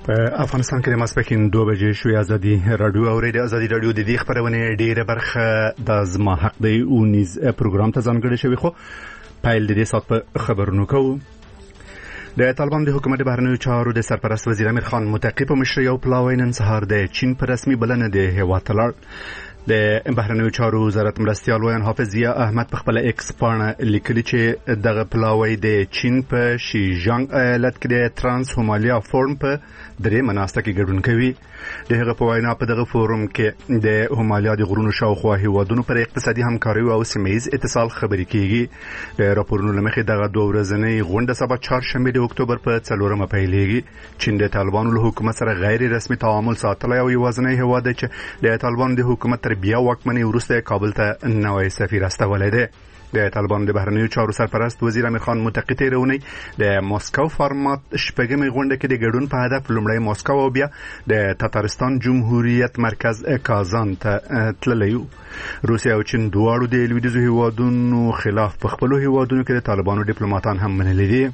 افغانستان کې د ماسپښین 2 بجې شوې. ازادي رادیو اورېده. ازادي رادیو د دې خبرونه ډیره برخه د زما حق دی او نیز پروګرام ته ځانګړی شوی. خو پایل د دې سات په خبرونو کوو. د طالبان د حکومت بهرنیو چارو د سرپرست وزیر امیر خان متقی په مشرۍ او پلاوی نن سهار د چین په رسمي بلنه د هیواد ته لاړ. د بهرنیو چارو وزارت مرستیال ویان حافظ ضیا احمد په خپل ایکس باندې لیکلي چې دغه پلاوی د چین په شیجانګ ایالت کې د ترانس هومالیا فورم په درې مناسبت کې ګډون کوي. د هغه په وینا په دغه فورم کې د هومالیا د غرونو شاوخوا هیوادونو پر اقتصادي همکاري او سیمه‌ییز اتصال خبرې کیږي. د راپورونو لمخې دغه دوه ورځنۍ غونډه سبا چهارشنبه د اکتوبر په 4 پیلېږي. چین د طالبانو له حکومت سره غیر رسمي تعامل ساتلی او یوازینی هیواد دی چې د طالبانو د حکومت تر بیا واکمنۍ وروسته کابل ته نوی سفیر استولی دی. د طالبانو د بهرنیو چارو سرپرست وزیر امیر خان متقی تیرونی د ماسکو فارمات شپږمې غونډه کې د ګډون په هدف لومړی ماسکو او بیا د تاتارستان جمهوریت مرکز کازان ته تللی و. روسیه او چین دواړو د لویدیځو هیوادونو خلاف په خپلو هیوادونو کې د طالبانو ډیپلوماټان هم منلي دي.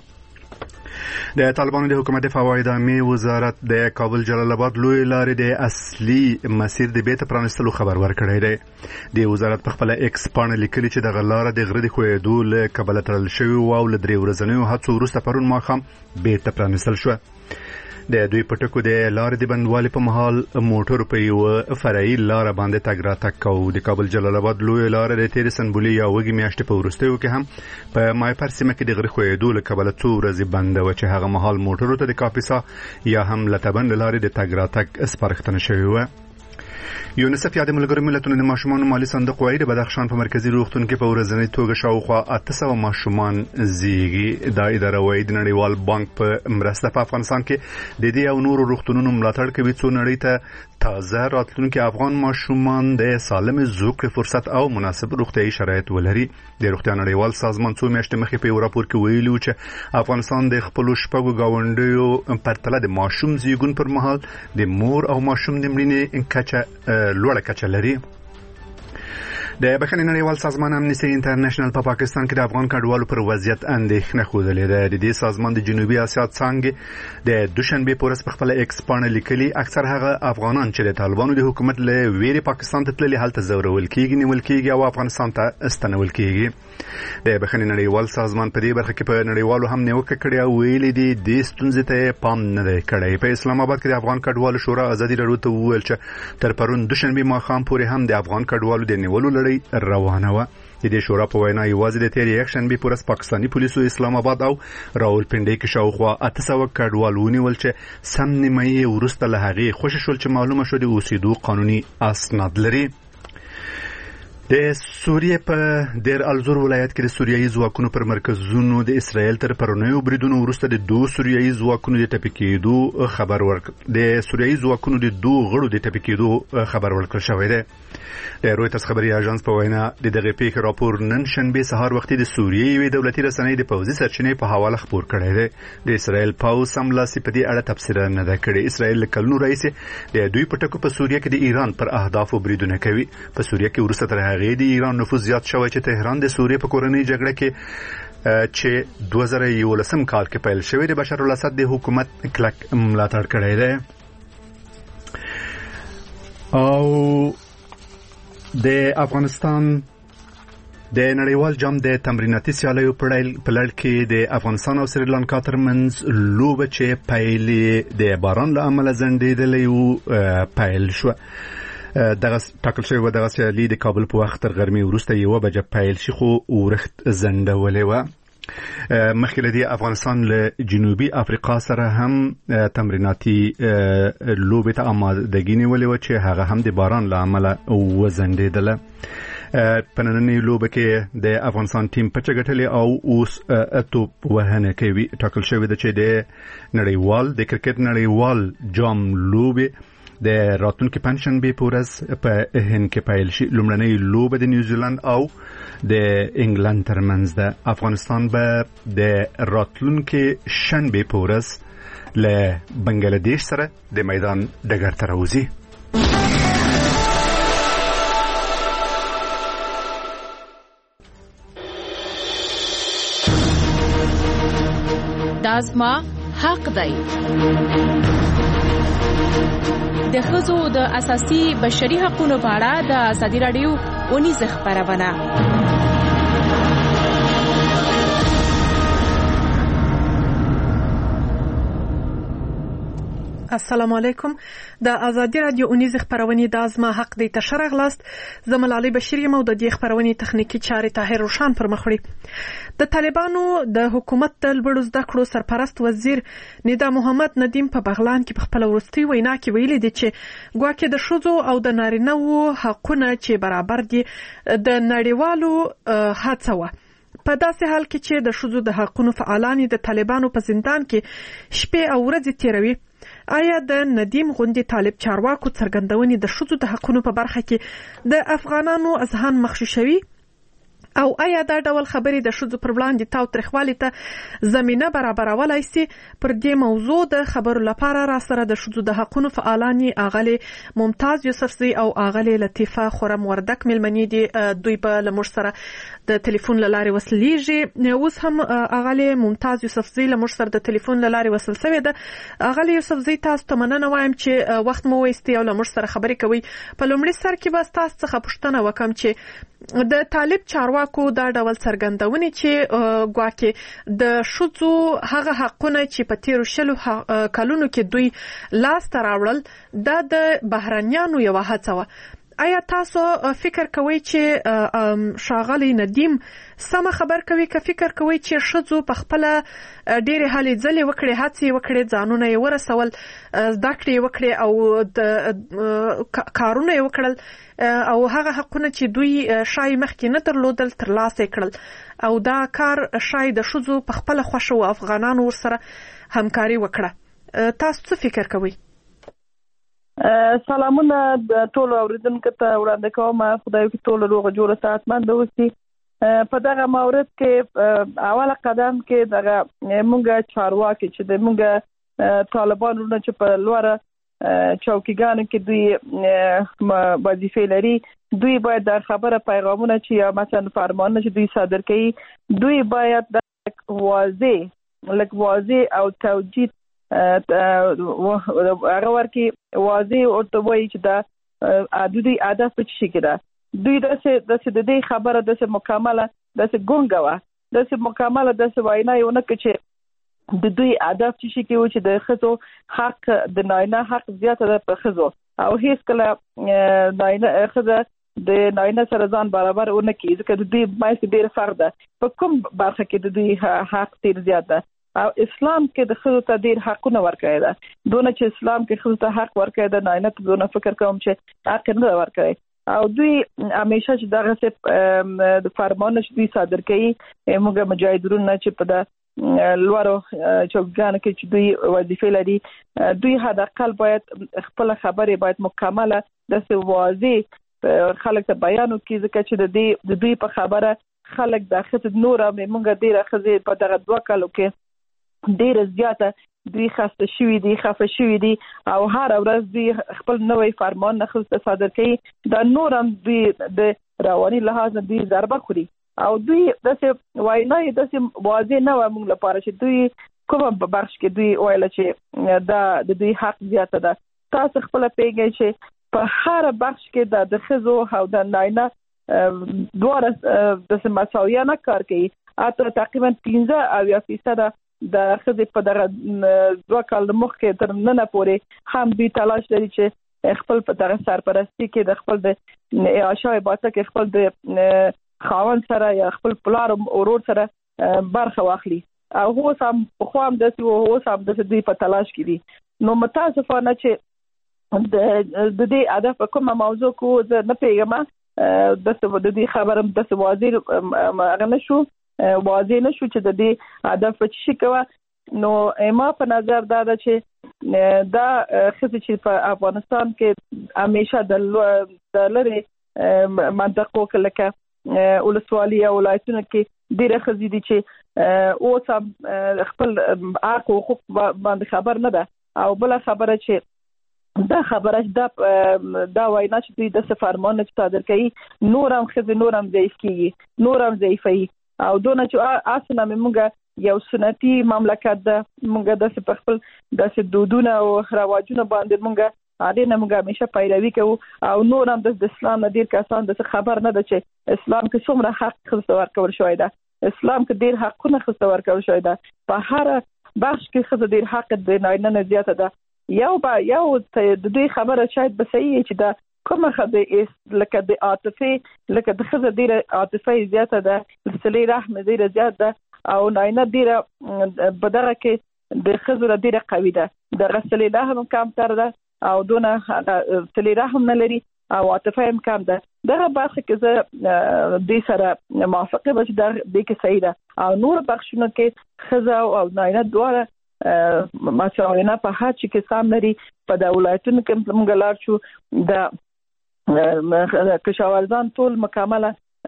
د طالبانو د حکومت دفاع او اداري وزارت د کابل جلال آباد لوی لارې د اصلي مسیر د بیت پرانستلو خبر ورکړی دی. د وزارت په خپل ایکس باندې لیکلي چې د غلاره د غره د خوېدو له کبله تړل شوی او له 3 ورځنیو هڅو وروسته پرون ماښام بیت پرانستل شو. د دوی پټکو د لارې د بندوالي په مهال موټر په یو فرعي لار باندې تګ راتګ کوي. د کابل جلال آباد لوی لار د تیر سنبولي یا وګي میاشتې په وروستیو کې هم په مایپر سیمه کې د غره خوېدو له کبله 2 ورځې بند و چې هغه مهال موټرو ته د کاپیسا یا هم لټبند لارې د تګ راتګ سپارښتنه شوی و. یونیسف یا د ملګرو ملتونو د ماشومانو مالی صندوق وايي د بدخشان په مرکزی روغتون کې په ورځنۍ توګه شاوخوا 800 ماشومان زیږي. دا اداره وايي د نړیوال بانک په مرسته په افغانستان کې د دې او نورو روغتونونو ملاتړ کوي څو نړۍ ته تازه راتلونکي افغان ماشومان د سالم زوکړې فرصت او مناسب روغتیايي شرایط ولري. د روغتیا نړیوال سازمان څو میاشتې مخکې په یو راپور کې ویلي و چې افغانستان د خپلو شپږو ګاونډیو پرتله د ماشوم زیږون پر مهال د مور او ماشوم د مړینې کچه لوړه کچه لري. د بخښنې نړیوال سازمان امنیسټي انټرنیشنل په پاکستان کې د افغان کډوالو پر وضعیت اندېښنه ښودلې ده. د دې سازمان د جنوبي اسیا څانګې د دوشنبه په ورځ په خپل ایکس باندې لیکلي اکثر هغه افغانان چې د طالبانو د حکومت له ویرې پاکستان ته تللي هلته زورول کېږي، نیول کېږي او افغانستان ته استنول کېږي. د بخښنې نړیوال سازمان په دې برخه کې په نړیوالو هم نیوکه کړې او ویلي دي د ستونزې ته پام نه دی کړی. په اسلام آباد کې د افغان کډوالو شورا ازادي راډیو ته وویل چې تر پرون دوشنبه ماښام پورې هم د افغان کډوالو د نیولو لړۍ روانه و. د دې شورا په وینا یوازې د تیر یک شنبه پر ورځ پاکستاني پولیسو اسلام آباد او راولپنډي کې شاوخوا 800 کډوال ونیول چې سم نیمه وروسته له هغې خوشی شول چې معلومه شو د اوسېدو قانوني اسناد لري. د سوریې په دیر الزور ولایت کې د سوریایي ځواکونو پر مرکزونو د اسرائیل تر پرونیو بریدونو وروسته د 2 سوریایي ځواکونو د ټپي کېدو خبر ورکړ. د سوریایي ځواکونو د 2 غړو د ټپي کېدو خبر ورکړل شوی دی. د رویټرز خبري اژانس په وینا د دغه پیښې راپور نن شنبه سهار وختي د سوریې یوې دولتي رسنۍ د پوځي سرچینې په حواله خبر کړی دی. د اسرائیل پوځ سملاسي په دې اړه تفسیر نه ده کړې. اسرائیل له کلونو راهیسې د دوی پټکو په سوریه کې د ایران پر اهدافو بریدونه کوي. په سوریه کې وروسته تر هغې د ایران نفوذ زیات شوی چې تهران د سوریې په کورنۍ جګړه کې چې 2011 کال کې پیل شوی د بشار الاسد د حکومت کلک ملاتړ کړی دی. او د افغانستان د نړیوال جام د تمریناتي سیالیو په لړ کې د افغانستان او سریلانکا ترمنځ لوبه چې پیل د باران له امله ځنډېدلې و پیل شو. دغه ټاکل شوی و دغه سیالي د کابل په وخت تر غرمې وروسته 1 بجه پیل شي خو ورښت ځنډولې وه. مخکې له دې افغانستان له جنوبي افریقا سره هم تمریناتي لوبې ته آمادګي نیولې وه چې هغه هم د باران له امله وځنډېدله. په نننۍ لوبه کې د افغانستان ټیم پچه ګټلې او اوس توپ وهنه کوي. ټاکل شوی ده چې د نړیوال د کرکټ نړیوال جام لوبې د راتلونکي پنځشنبه په ورځ په هند کې پیل شي. لومړنۍ لوبه د نیوزیلند او د انګلند ترمنځ ده. افغانستان به د راتلونکي شنبه په ورځ له بنگلاديش سره د میدان ډګر ته راوځي. دا زما حق دی. د ښځو د اساسي بشري حقوقو په اړه د ازادي راډیو ونیزه خبرونه. السلام علیکم. د ازادي راډیو اونیزه خبرونه د ازما حق دی تشرغ لاست زملالي بشیر یم او د دې خبرونه تخنیکی چارې طاهر روشان پر مخ وړي. د طالبانو د حکومت د لوړو زده کړو سرپرست وزیر ندا محمد ندیم په بغلان کې په خپل وروستي وینا کې ویلي دی چې ګواکې د ښځو او د نارینه‌وو حقونه چې برابر دي د نړیوالو هڅه وه. په داسې حال کې چې د ښځو د حقونو فعالان د طالبانو په زندان کې شپې او ورځې تیروي، آیا د ندیم غوندې طالب چارواکو څرګندونې د ښځو د حقونو په برخه کې د افغانانو اذهان مغشوشوي؟ او آیا دا ډول خبرې د ښځو پر وړاندې تاوتریخوالي ته زمینه برابرولای شي؟ پر دې موضوع د خبرو لپاره را سره د ښځو د حقونو فعالانې اغلې ممتاز یوسفزۍ او اغلې لطیفه خورم وردک مېلمنې دي. دوی به له موږ سره د ټلیفون له لارې وصلیږي. اوس هم اغلې ممتاز یوسفزۍ له موږ سره د ټلیفون له لارې وصل شوې ده. اغلې یوسفزۍ، تاسو ته مننه وایم چې وخت مو وایستې او له موږ سره خبرې کوئ. په لومړي سر کې به تاسو څخه پوښتنه وکړم چې د طالب چارواکو دا ډول څرګندونې چې ګواکې د ښځو هغه حقونه چې په تیرو 20 کلونو کې دوی لاسته راوړل دا د بهرنیانو یوه هڅه وه. آیا تاسو فکر کوئ چې ښاغلی ندیم سمه خبر کوي که فکر کوئ چې ښځو په خپله ډېرې هلې ځلې وکړې، هڅې وکړې، ځانونه یې ورسول، زده کړې یې وکړې او کارونه یې وکړل او هغه حقونه چې دوی شاید مخکې نه درلودل ترلاسه یې کړل او دا کار شاید د ښځو په خپله خوښه و افغانانو ورسره همکاري وکړه؟ تاسو څه فکر کوئ؟ سلامونه ټولو اوریدونکو ته وړاندې کوم. خدای دې ټول روغ جوړ صحتمند اوسي. په دغه مورد کې اوله قدم کې دغه مونږ چارواکي چې د مونږ طالبانو نه چې په لوړه چوکیګانو کې دوی وظیفې لري، دوی باید د خبره پیغامونه چې یا مثلا فرمانونه چې دوی صادر کوي دوی باید د واضح او توجیه هغه ورکی واضح ورته وایي چې دا دوی هدف په څه کې ده. دوی داسې د دې خبره داسې مکمله داسې ګونګه وه داسې مکمله داسې وینا یې ونه کړه چې د دوی هدف څه کې و چې د ښځو حق د نارینه حق زیاته ده په ښځو او هېڅکله ښځه د نارینه سره ځان برابر ونه کړي ځکه د دوی منځ کې ډېر فرق ده. په کوم برخه کې د دوی حق ډېر زیات ده او اسلام کې د ښځو ته ډېر حقونه ورکړی ده. دونه چې اسلام کې ښځو ته حق ورکړی ده نارینه ته دونه فکر کوم چې حق نه ده ورکړی. او دوی همیشه چې دغسې د فرمانونه چې دوی صادر کوي موږ مجاهدینو چې په د لوړو چوکیګانو کې چې دوی وظیفې لري دوی حداقل باید خپل خبرې باید مکمله داسې واضح خلک ته بیان وکړي ځکه چې د دوی په خبره خلک د ښځې نور هم موږ ډېره ښځې په دغه 2 کالو کې ډېره زیاته دوی خسته شوي دي خفه شوي دي او هر ورځ دوی خپل نوی فرمان نه ښځو ته صادر کوي. دا نور هم دوی د رواني لحاظ نه دوی ضربه خوري او دوی داسې وینا یې داسې واضح نه وه موږ لپاره چې دوی کومه بخش کې دوی ویله چې دا د دوی حق زیاته ده. تاسو خپله پوهېږئ چې په هر بخش کې د ښځو او د نارینه دواړه داسې مساویانه کار کوي. حتی تقریبا 15% د ښځې په دغه 2 کال مخکې تر ننه پورې هم دوی تلاش لري چې خپل په دغه سرپرستي کې د خپل د عاشای باته کې خپل د خاوند سره یا خپل پلار ورور سره برخه واخلي او اوس هم پخوا هم داسې و اوس هم داسې دوی په تلاش کې دي. نو متاسفانه چې د دې هدف په کومه موضوع کې زه نه پوهېږم داسې د دې خبره داسې واضح نه شو چې د دې هدف په څه کوه. نو ما په نظر دا ده چې دا ښځې چې په افغانستان کې همیشه د لرې منطقو کې لکه ولسوالي او ولایتونو کې ډېرې ښځې دي چې اوس هم خپل حق او حقوق باندې خبر نه ده. او بله خبره چې دا خبره دا وینا چې دوی د فرمانونه صادر کوي نور هم ښځې نور هم ضعیف کېږي نور هم ضعیفوي او دونه چې اصلا موږ یو سنتي مملکت ده. موږ د خپل د دودونو او رواجونو باندې موږ اړینه موږ همیشه پیروي کوو او نور هم د اسلام ډیر کسان د خبر نه ده چې اسلام کې څومره حق خصوص ورکول شوی ده. اسلام کې ډیر حقونه خصوص ورکول شوی ده. په هر بخش کې خصوص ډیر حق د نارینه زیاته ده. یو د دوی خبره شاید به صحیح چې دا کومه خزه لکه د عاطفه لکه د خزه ډیره عاطفه زیاته ده، صله رحم ډیره زیات ده او نارینه ډیره بدغه کې د خزه ډیره قوي ده. د صله رحم کم تر ده او دونه صله رحم نه لري او عاطفه هم کم ده. دغه برخه کې زه د سره موافقه به چې د کې صحیح ده او نور بخښونه کې خزه او نارینه دواړه مساوینه په هر چی کې سم لري. په د ولایتونو کې موږ لار شو د کشاورزان ټول مکمله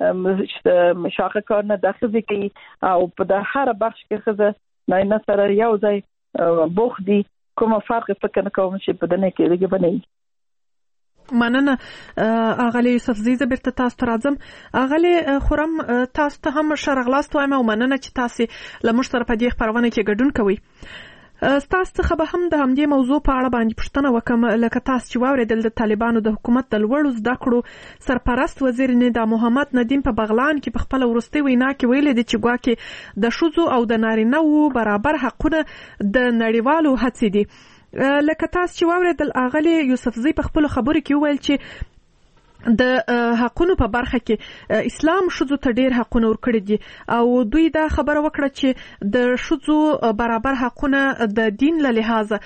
شاخه کار نه داخلي کوي او په د هر بخش کې خزه نارینه سره یو ځای بوخ دي. کومه فرق فکر نه کوم چې په دنه کې لګي بنئ. مننه اغلی یوسف زیزه بیرته تاسو ته راځم. اغلی خورم تاسو ته هم شرغلاست وایم او مننه چې تاسو لمر سره په دې خبرونه کې ګډون کوئ. تاسو څخه به هم د همدې موضوع په اړه باندې پوښتنه وکم، لکه تاسو چې واورېدل د طالبانو د حکومت د لوړو زده کړو سرپرست وزیر ندا محمد ندیم په بغلان کې په خپل وروستي وینا کې ویلي دي چې ګواکې د ښځو او د نارینه‌وو برابر حقونه د نړیوالو هڅې دي. لکه تاسو چې واورېدل اغلی یوسف زی په خپل خبرو کې وویل چې د حقونو په برخه کې اسلام ښځو ته ډېر حقونه ورکړي دي او دوی دا خبره وکړه چې د ښځو برابر حقونه د دین له لحاظه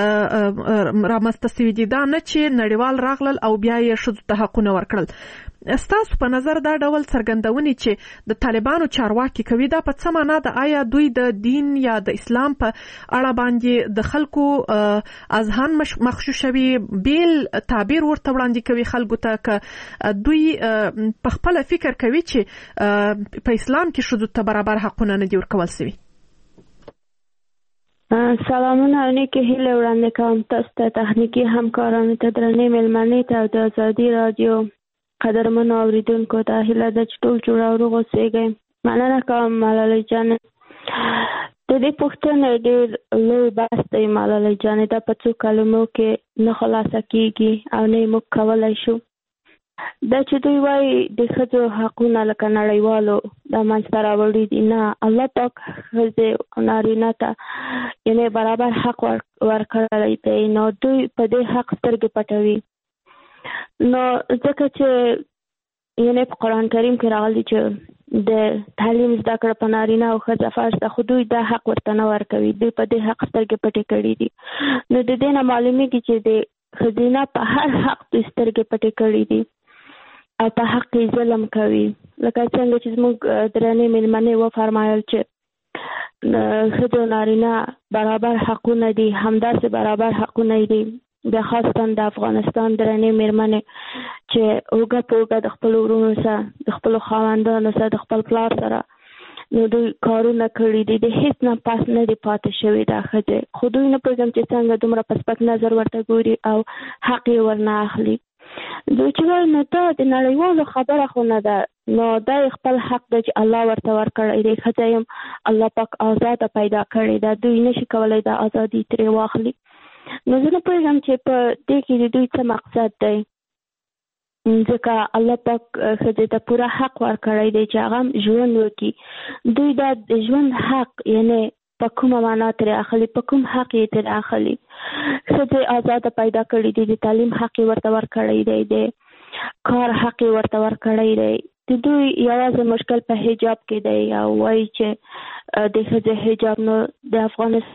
رامنځته سوي دي، دا نه چې نړیوال راغلل او بیا یې ښځو ته حقونه ورکړل. ستاسو په نظر دا ډول څرګندونې چې د طالبانو چارواکي کوي دا په څه معنا ده؟ آیا دوی د دین یا د اسلام په اړه باندې د خلکو اذهان مغشوشوي، بیل تعبیر ورته وړاندې کوي خلکو ته، که دوی په خپل فکر کوي چې په اسلام کې ښځو ته برابر حقونه نه دي ورکول شوي؟ سلامونه او نیکې هیلې وړاندې کوم تاسو ته، تخنیکي همکارانو ته، درنې مېلمنې ته او د ازادي راډیو قدرمنو اوریدونکو ته هیله ده چې ټول جوړ او روغ اوسئ. مننه کوم ملالۍ جان. د دې پوښتنې ډېر لوی بحث دی ملالۍ جان، دا په څو کلمو کې نه خلاصه کیږي او نه موږ کولی شو. دا چې دوی وایي د ښځو حقونه لکه نړیوالو دا منځته راوړي دي، نه، الله پاک ښځې او نارینه ته یعنې برابر حق ورکړی دی، نو دوی په دې حق سترګې پټوي. نو ځکه چې یعنې په قرآن کریم کې راغلي چې د تعلیم زده کړه په نارینه او ښځه فرض ده، خو دوی دا حق ورته نه ورکوي، دوی په دې حق سترګې پټې کړي دي. نو د دې نه معلومیږي چې د ښځینه په هر حق دوی سترګې پټې کړي دي او په حق یې ظلم کوي. لکه څنګه چې زموږ درنې مېلمنې وفرمایل چې ښځو نارینه برابر حقونه دي، همداسې برابر حقونه دي د خاصتاً د افغانستان درنې مېرمنې چې اوږه په اوږه د خپلو ورونو سره، د خپلو خاوندانو سره، د خپل پلار سره نو دوی کارونه کړي دي، د هیڅ نه پاس نه دي پاتې شوي دا ښځې، خو دوی نه پوهېږم چې څنګه دومره په سپک نظر ورته ګوري او حق یې ورنه اخلي. دوی چې وایي نو دا د نړیوالو خبره خو نه ده، نو دا خپل حق دی چې الله ورته ورکړی دی. ښځه هم الله پاک آزاده پیدا کړې ده، دوی نشي کولی دا ازادي ترې واخلي. نو زه نه پوهېږم چې په دې کې د دوی څه مقصد دی، ځکه الله پاک ښځې ته پوره حق ورکړی دی چې هغه ژوند وکړي. دوی دا د ژوند حق یعنې په کومه معنا ترې اخلي، په کوم حق یې ترې اخلي؟ ښځې آزاده پیدا کړي دي، د تعلیم حق یې ورته ورکړی دی، د کار حق یې ورته ورکړی دی. د دوی یوازې مشکل په حجاب کې دی او وایي چې د ښځې حجاب نو د افغانستان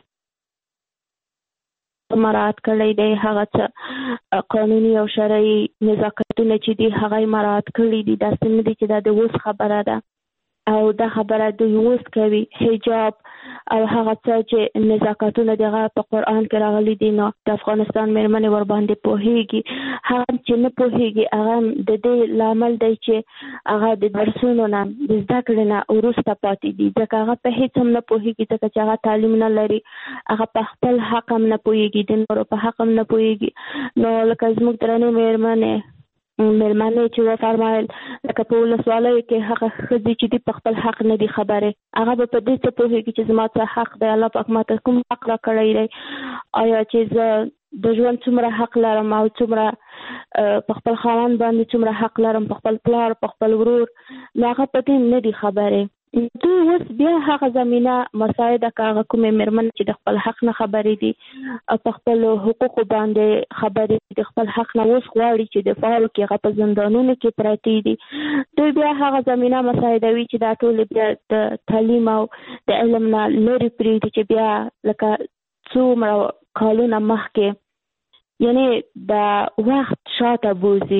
مراعات کړی دی، هغه څه قانوني او شرعي نزاکتونه چې دي هغه یې مراعات کړي دي. داسې نه دي چې دا د اوس خبره ده او دا خبره دوی اوس کوي. حجاب او هغه څه چې نزاکتونه دي هغه په قرآن کې راغلي دي، نو د افغانستان مېرمنې ورباندې پوهېږي. هغه چې نه پوهېږي هغه د دې لامل دی چې هغه د درسونو نه د زده کړې نه وروسته پاتې دي، ځکه هغه په هېڅ هم نه پوهېږي، ځکه چې هغه تعلیم نه لري، هغه په خپل حق هم نه پوهېږي، د نورو په حق هم نه پوهېږي. نو لکه زموږ درنې مېرمنې مېلمنې چې وفرمایل لکه په ولسوالیو کې هغه ښځې چې دي په خپل حق نه دي خبرې، هغه به په دې څه پوهېږي چې زما څه حق دی، الله پاک ماته کوم حق را کړی دی، آیا چې زه د ژوند څومره حق لرم او څومره په خپل خاوند باندې څومره حق لرم، په خپل پلار، په خپل ورور، نو هغه په دې نه دي خبرې. دوی اوس بیا هغه زمینه مساعده که هغه کومې مېرمن چې د خپل حق نه خبرې دي، په خپل حقوقو باندې خبرې د خپل حق نه اوس غواړي چې دفاع وکړي، هغه په زندانونو کې پرتې دي، دوی بیا هغه زمینه مساعدوي چې دا ټول بیا د تعلیم او د علم نه لرې پرېږدي، چې بیا لکه څومره کالونه مخکې یعنی د وخت شاته بوزي.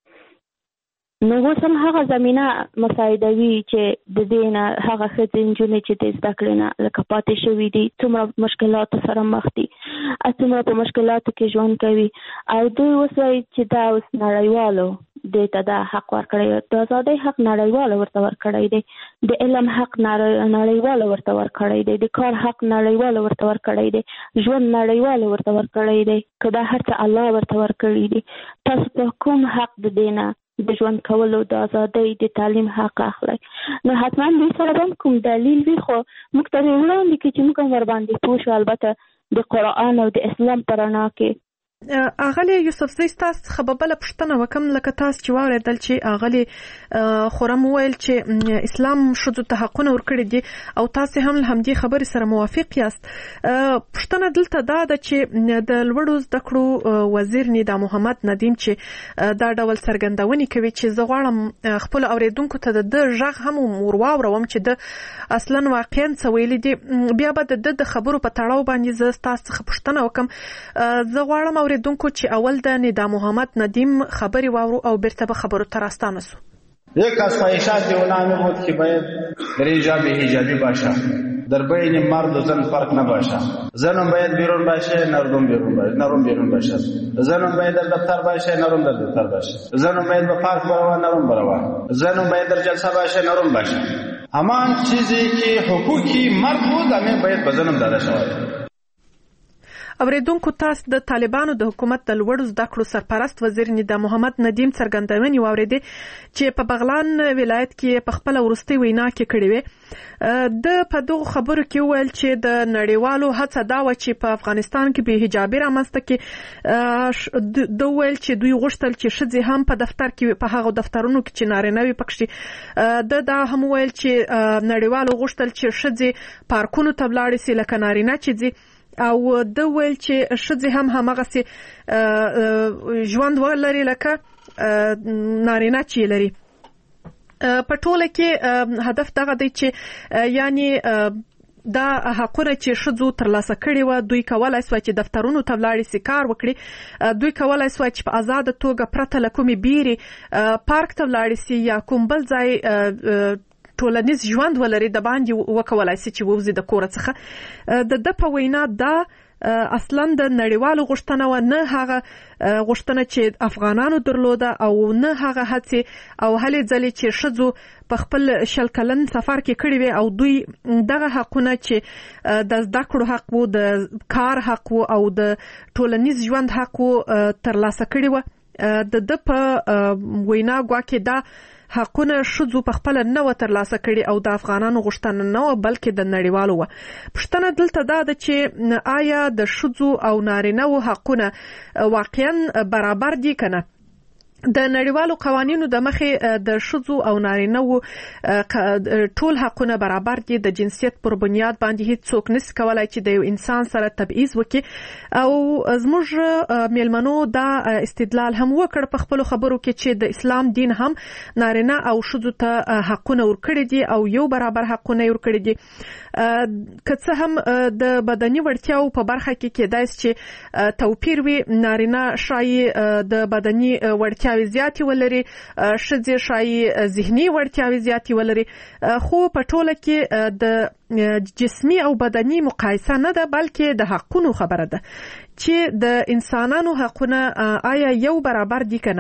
نو اوس هم هغه زمینه مساعدوي چې د دې نه هغه ښځې نجونې چې د زده کړې نه لکه پاتې شوي دي څومره مشکلاتو سره مخ دي، څومره په مشکلاتو کې ژوند کوي، او دوی اوس وایي چې دا اوس نړیوالو دې ته دا حق ورکړی، د ازادۍ حق نړیواله ورته ورکړی دی، د علم حق نړیواله ورته ورکړی دی، د کار حق نړیواله ورته ورکړی دی، ژوند نړیواله ورته ورکړی دی، که دا هر څه الله ورته ورکړي دي. تاسو په کوم حق د دې نه د ژوند کولو، د ازادۍ، د تعلیم حق اخلي؟ نو حتما دوی سره هم کوم دلیل وي، خو موږ ته وړاندې کړي چې موږ هم ورباندې پوه شو، البته د قرآن او د اسلام په رڼا کې. اغلی یوسفزۍ ستاسو څخه به بله پوښتنه وکړم، لکه تاسو چې واورېدل چې اغلی خورم وویل چې اسلام ښځو ته حقونه ورکړي دي او تاسو هم له همدې خبرې سره موافق یاست. پوښتنه دلته دا ده چې د لوړو زده کړو وزیر ندا محمد ندیم چې دا ډول څرګندونې کوي چې زه غواړم خپل اوریدونکو ته د غږ هم ورواوروم چې د اصلا واقعا څه ویلي دي، بیا به د خبرو په تړاو باندې زه تاسو څخه پوښتنه وکړم. زه غواړم اوریدونکو چې اول د ندا محمد ندیم خبری واورو او برته به خبرو تراستانه سو. یک از خواهشات اونها بود که باید در اینجا به حجابی باشه، در بین مرد و زن فرق نباشه، زنم باید بیرون باشه، نرم بیرون باشه، زنم باید در دفتر باشه، نرم در دفتر باشه، زنم باید به پارک بروه، نرم بروه، زنم باید در جلسه باشه، نرم باشه. همان چیزی که حقوقی مرد بود همین باید به زنم داده شود. اوریدونکو تاسو د طالبانو د حکومت د لوړو زده کړو سرپرست وزیر ندا محمد ندیم څرګندونې واورېدې چې په بغلان ولایت کې په خپل ورستي وینا کې کړې وې. د په دغه خبرو کې ویل چې د نړیوالو هڅه دا و چې په افغانستان کې به حجابي رامنځته کې د ویل چې دوی غوښتل چې ښځې هم په دفتر کې په هغه دفترونو کې چې نارینه وي پکې دا هم ویل چې نړیوالو غوښتل چې ښځې پارکونو ته ولاړې سي لکه نارینه چې ځي، او د ویل چې ښځې هم همغسې ژوند ولري لکه نارینه چې لري. په ټوله کې هدف دغه دی چې یعنی دا حقونه چې ښځو ترلاسه کړي و، دوی کولای سوای چې دفترونو ته ولاړې سي، کار وکړي، دوی کولای سوای چې په آزاده توګه پرته له کومې بیرې پارک ته ولاړې سي یا کوم بل ځای ټولنیز ژوند ولري، د باندې وکولای سي چې ووځي د کوره څخه. د په وینا دا اصلا د نړیوالو غوښتنه و، نه هغه غوښتنه چې افغانانو درلوده او نه هغه هڅې او هلې ځلې چې ښځو په خپل 20 کلن سفر کې کړي وي او دوی دغه حقونه چې د زده کړو حق وو، د کار حق وو او د ټولنیز ژوند حق وو ترلاسه کړي وو. د په وینا ګواکې دا حقونه ښځو په خپل نه و ترلاسه کړي او د افغانانو غوښتنه نه و بلکې د نړیوالو و. پوښتنه دلته دا ده چې آیا د ښځو او نارینه‌و حقونه واقعا برابر دي که نه؟ د نړیوالو قوانینو د مخې د ښځو او نارینه‌و ټول حقونه برابر دي، د جنسیت پر بنیاد باندې هیڅ څوک نشي کولای چې د یو انسان سره تبعیض وکړي. او زموږ میلمنو دا استدلال هم وکړ په خپلو خبرو کې چې د اسلام دین هم نارینه او ښځو ته حقونه ورکړي دي او یو برابر حقونه یې ورکړي دي. که څه هم د بدني وړتیاو په برخه کې کېدای شي چې توپیر وي، نارینه شایي د بدني وړتیا زیاتې ولري، ښځې شایي ذهني وړتیاوې زیاتې ولري، خو په ټوله کې د جسمي او بدني مقایسه نه ده بلکې د حقونو خبره ده چې د انسانانو حقونه آیا یو برابر دي که نه.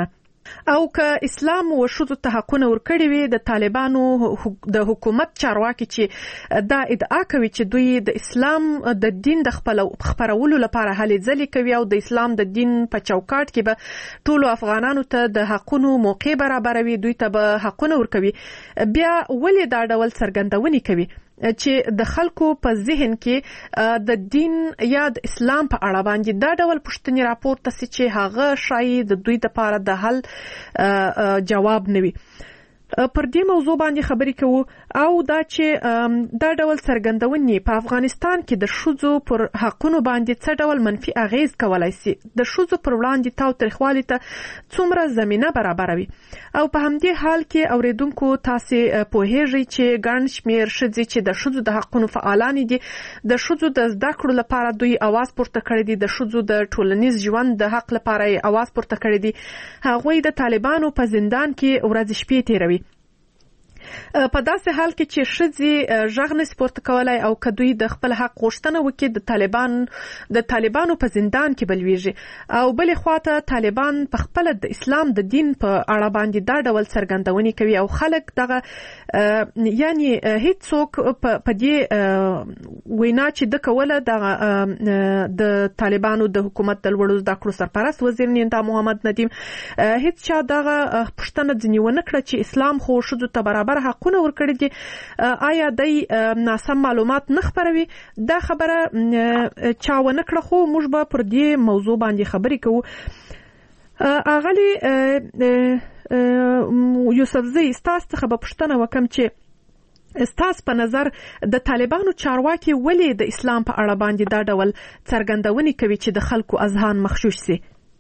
او که اسلام او شذو ته حقونه ورکړي وي د طالبانو د حکومت چارواکي چې دا ادعا کوي چې دوی د اسلام د دین د خپرولو لپاره هلې ځلې کوي او د اسلام د دین په چوکاټ کې به ټولو افغانانو ته د حقونو موقع برابروي، دوی ته به حقونه ورکوي، بیا ولې دا ډول څرګندونې کوي چې د خلکو په ذهن کې د دین یا د اسلام په اړه باندې دا ډول پوښتنې راپورته سي چې هغه شاید د دوی لپاره د حل جواب نه وي. پر دې موضوع باندې خبرې کوو او دا چې دا ډول څرګندونې په افغانستان کې د ښځو پر حقونو باندې څه ډول منفي اغیز کولای شي، د ښځو پر وړاندې تاوتریخوالي ته څومره زمینه برابروي. او په همدې حال کې اوریدونکو تاسې پوهیږئ چې ګڼ شمېر ښځې چې د ښځو د حقونو فعالانې دي، د ښځو د زده کړو لپاره دوی اواز پورته کړی دي، د ښځو د ټولنیز ژوند د حق لپاره یې اواز پورته کړی دي، هغوی د طالبانو په زندان کې ورځې شپې تیروي. په داسې حال کې چې ښځې غږ نشي پورته کولای او که دوی د خپل حق غوښتنه وکړي د طالبانو په زندان کې بلويږي. او بلې خواته طالبان په خپل د اسلام د دین په اړه باندې دا ډول څرګندونې کوي او خلک دغه یعنی هیڅ څوک په دې وینا چې د کوله د طالبانو د حکومت د لوړو زده کړو سرپرست وزیر نیندا محمد ندیم هیڅ چا دغه پوښتنه ځنې ونه کړه چې اسلام خو ښځو ته برابر حقونه ورکړي دي، آیا د ناسم معلومات نه خپروي؟ دا خبره چا ونه کړه، خو موږ به پر دې موضوع باندې خبرې کوو. اغلی یوسفزی ستاسو څخه به پوښتنه وکم چې ستاسو په نظر د طالبانو چارواکي ولې د اسلام په اړه باندې دا ډول څرګندونې کوي چې د خلکو اذهان مخشوش سي؟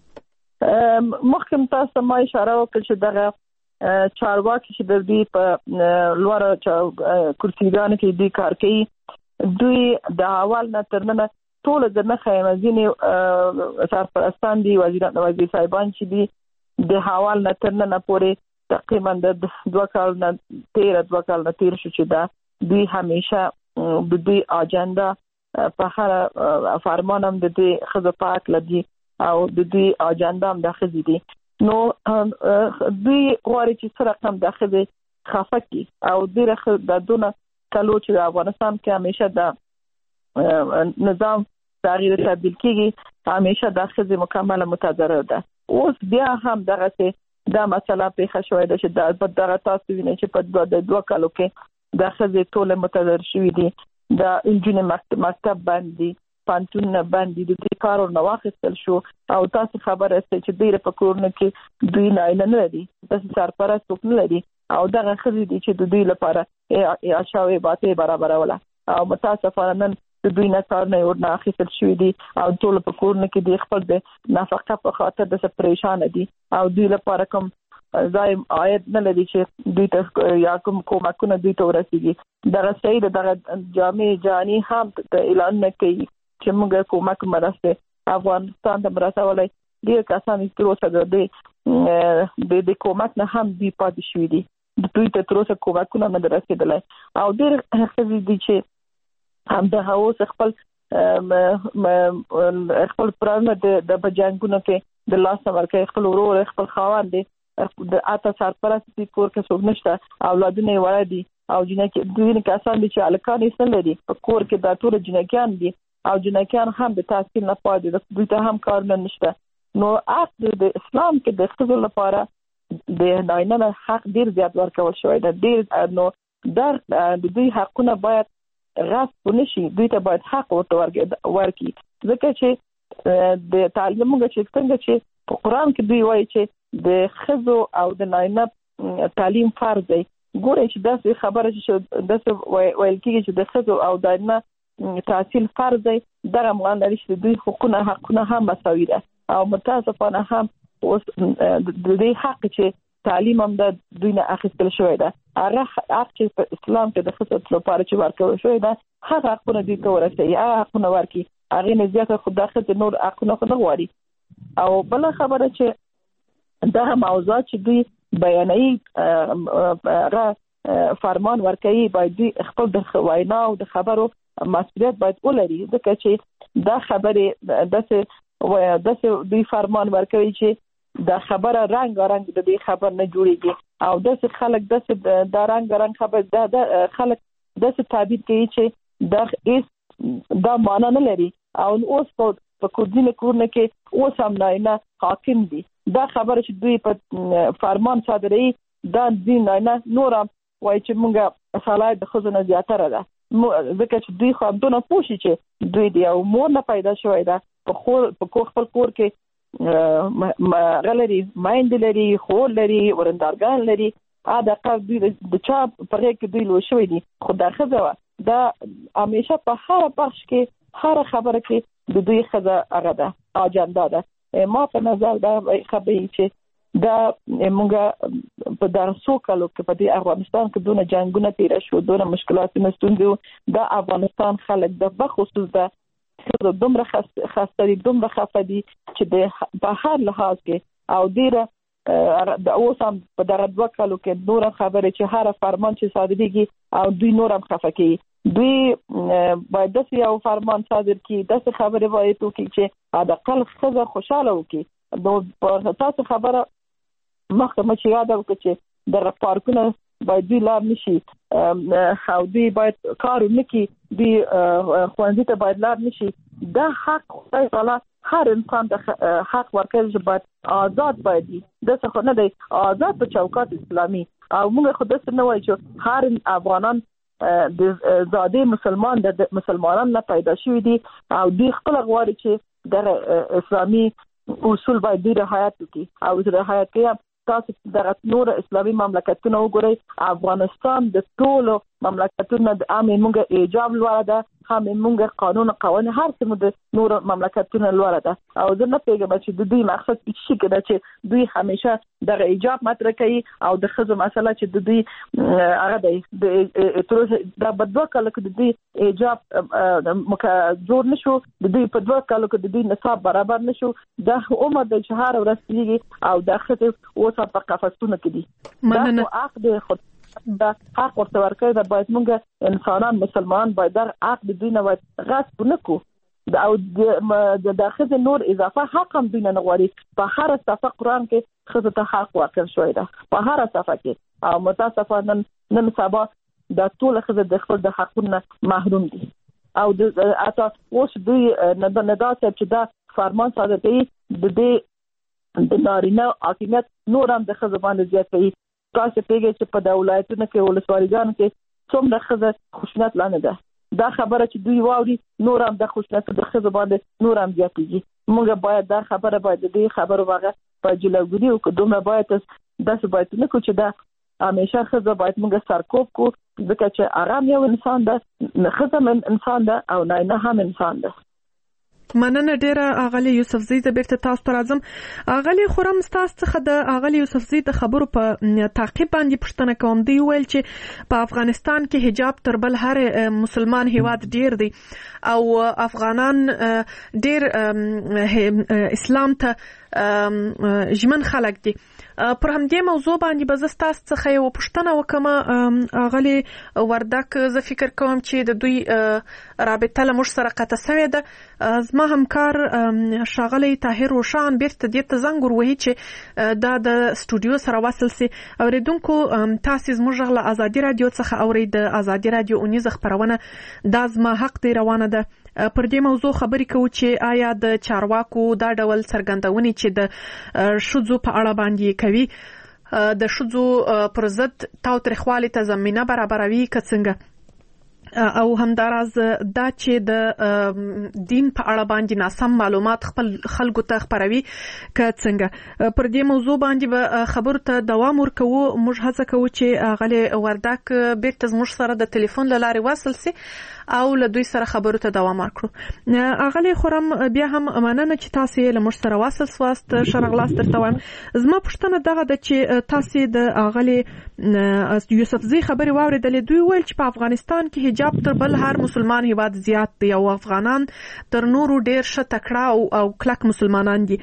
مخکې تاسو ما اشاره وکړه چې دغه چارواکي چې د دې په لوړ کرسیګانو کې دي کار کوي، دوی د اول نه تر نن ټول د نخې مزینه سرپرستان دي، وزیر صاحبان چې دي د حوال نه تر نن پورې تقریبا د 2 کال نه تیر شو چې دا دوی همیشه د دوی اجنډا په هر فرمان هم د دې خزه پاک لدی او د دوی اجنډا هم د خزې دي. نو دوی غواړي چې سره کم داخلي خفقي او ډیره د دونه کلو چې د افغانستان کې همیشه د نظام تغییر تبدیل کیږي، همیشه داخلي مکمل متضرر ده. اوس بیا هم دغه دا مسله پیښه شوې ده چې دغه تاسو وینئ چې په 2 کالو کې داخلي ټول متضرر شوي دي، د انجینر مکتب باندې پانتون باندې د دې کارو نو واخیستل شو او تاسو خبره است چې ډیره په کورونه کې دوی نه لري، تاسو سرپرست څوک نه لري او دغه خزي دي چې د دوی لپاره اشاوي باته برابروله او متاسفانه نن د دوی نه کار نه ورنه اخیستل شوی دي او ټول په کورونه کې د خپل د نفقه په خاطر د پریشان دي او دوی لپاره کوم زایم عاید نه لري چې دوی ته یا کوم کومکونه دوی ته ورسیږي. دغه سید دغه جامع جانی هم د اعلان نه کوي چې موږ کومک مرسته افغانستان ته مرسولای ډیر کسان تر اوسه د کومک نه هم دی پاتې شوی دي، د دوی ته تر اوسه کومکونه نه رسیدلای او ډیر خزي دي چې هم د هوس خپل پرانه د بجنګونو کې د لاس ورکه خپل ورور خپل خاوند دي د اته سرپرست کور کې څوک نشته، اولادونه وړي دي او جنکه دوی کسان دي چې الکان یې سره دي په کور کې د ټول جنکیان دي او جنکیان هم د تحصیل نه پاتې د دوی ته هم کار نه نشته. نو اصل د اسلام کې د ښځو لپاره د نارینه حق ډیر زیات ورکول شوی دی، ډیر نو د دوی حقونه باید غصب نشي، دوی ته باید حق ورکړي ځکه چې د تعلیم چې څنګه چې په قرآن کې دوی وایي چې د ښځو او د نارینه تعلیم فرض دی. ګورئ چې داسې خبره چې داسې ویل کېږي چې د ښځو او د نارینه تحصیل فرض دی، دغه معنی لري چې دوی حقونه هم مساوي ده او متاسفانه هم اوس د دې حق چې تعلیم هم د دوی نه اخیستل شوی ده، هغه حق چې په اسلام کې د ښځو لپاره چې ورکول شوی ده هغه حقونه دوی ته ورسوي، هغه حقونه ورکړي، هغې نه زیاته خو د ښځې نور حقونه خو نه غواړي. او بله خبره چې دغه موضوعات چې دوی بیانوي هغه فرمان ورکوي باید دوی خپل د وینا او د خبرو مسؤلیت باید ولري ځکه چې دا خبرې داسې دوی فرمان ورکوي چې د خبره رنگ د دې خبر نه جوړيږي او د خلک د رنگ خبر د خلک د تعبیر کوي چې د دا معنا نه لري او اوس په کوډینه کورنه کې اوس هم نه حاکم دي دا خبره چې دوی په فرمان صادري دا دین نه نورم وای چې مونږه صلاحیت د خزانه زیاتره ده ځکه چې دوی خو همدونه پوښي چې دوی دی او مور نه پیدا شوی ده په خپل کور کې غلري مایند لري خور لري ورندارګان لري دا کار دوی د چا پرې کې دوی لو شوی دي خو دا خزه دا همیشه په هر بخش کې هر خبره کې د دوی خزه هغه ده اجنډا ده ما په نظر دا خبرې چې دا موږ په درسو کالو کې په دې افغانستان کې دونه جنگونه تیر شو دونه مشکلات نستوندو د افغانستان خلک د بخصوص د دومره خاصه دومره خفدي چې د په هر لحاظ کې او ډیره د اوسم په دغه دوه کالو کې نور خبره چې هر فرمان چې صادریږي او دوی نور هم خفه کوي دوی باید د یو فرمان صادر کړي د خبره وایي ته چې د قل خزه خوشاله وکي نو تاسو خبره محکمه چې یاد وکړي چې د پارکونو باید دوی لار نشي او دوی باید کار وکړي دوی خوندې ته باید لار نشي دا حق خدای تعالی هر انسان د حق ورکړي چې باید آزاد باید دي د څه نه دی آزاد په چوکاټ اسلامي او موږ خو داسې نه وایو چې هر افغانان د زاده مسلمانان نه پیدا شوی دي او دوی خپل غواړي چې د اسلامي اصول باید دوی رعایت وکړي او د رعایت کې تاسو د نور اسلامي مملکتونو وګورئ افغانستان د ټولو مملکتونو د عامه موږ ایجاب لوړه ده هم موږ قانون هر څه د نور مملکتونو لوړه ده او زه نه پیژنم چې د دوی مقصد څه کېده چې دوی همیشه د ایجاب مطرح کوي او د خزو مسله چې د دوی هغه د تر د بدو کله کې د دوی ایجاب جوړ نشو د دوی په دوه کالو کې د دوی نصاب برابر نشو د عمر د شهر ورسېږي او د خزو اوس په قفسونه کې دي دا عقد خود دا حق ورته ورکړي دا باید موږ انسانان مسلمان باید در عقد دوی نه غصب نکو او د داخله نور اضافه حق هم دوی نه غواړي په هر صفه قران کې خزه ته حق ورکړل شوی دا په هر صفه کې او متاسفانه نن سبا د ټول خزه د خپل د حقونو محروم دي او د اته اوس دوی نه دا چې دا فرمان صادر کړي د دې د نارینه حاکمیت نور هم د خزه باندې زیات کوي تاسو پیږئ چې په ولایتونو کې ولسوالیګانو کې څومره خزه خوشنط لانه ده دا خبره چې دوی واوري نور هم د خوشنط د خزه باندې نور هم زیاتېږي موږ باید دا خبره باید دې خبره واغه په جلوګری او کومه باید د ثبات نه کو چې دا همیشه خزه باید موږ سرکوب کو ځکه چې آرام یو انسان ده خزه من انسان ده او نه هم انسان ده مننه ډیره اغلی یوسفزی د بیرته تاسو ته راځم اغلی خورم تاسو څخه د اغلی یوسفزی د خبرو په تعقیب باندې پوښتنه کوم دی ویل چې په افغانستان کې حجاب تر بل هر مسلمان هیواد ډیر دی او افغانان ډیر اسلام ته ژمن خلک دي پر همدې موضوع باندې به تاسو څخه یو پوښتنه وکم اغلی وردک زه فکر کوم چې د دوی رابطه له موږ سره قطع شوې ده زما همکار ښاغلی طاهر روشان بیرته دې ته زنګ وروهي چې دا د سټوډیو سره وصل سي اوریدونکو تاسو زموږ غږ له ازادي رادیو څخه اورئ د ازادي رادیو اونیزه خبرونه دا زما حق دی روانه ده پر دې موضوع خبرې کوو چې آیا د چارواکو دا ډول څرګندونې چې د ښځو په اړه باندې کوي د ښځو پر ضد تاوتریخوالي ته زمینه برابروي که څنګه او همداراز دا چې د دین په اړه باندې ناسم معلومات خپل خلکو ته خپروي که څنګه پر دې موضوع باندې به خبرو ته دوام ورکوو موږ هڅه کوو چې غلي وردک بیرته زموږ سره د ټلیفون له لارې وصل سي او له دوی سره خبرو ته دوام ورکړو اغلی خورم بیا هم مننه چې تاسو له موږ سره وصل سواست شرغلاس درته وایم زما پوښتنه دغه ده چې تاسو د اغلی یوسفزی خبرې واوریدلې دوی ویل چې په افغانستان کې حجاب تر بل هر مسلمان هیواد زیات دی او افغانان تر نورو ډیر ښه تکړه او کلک مسلمانان دي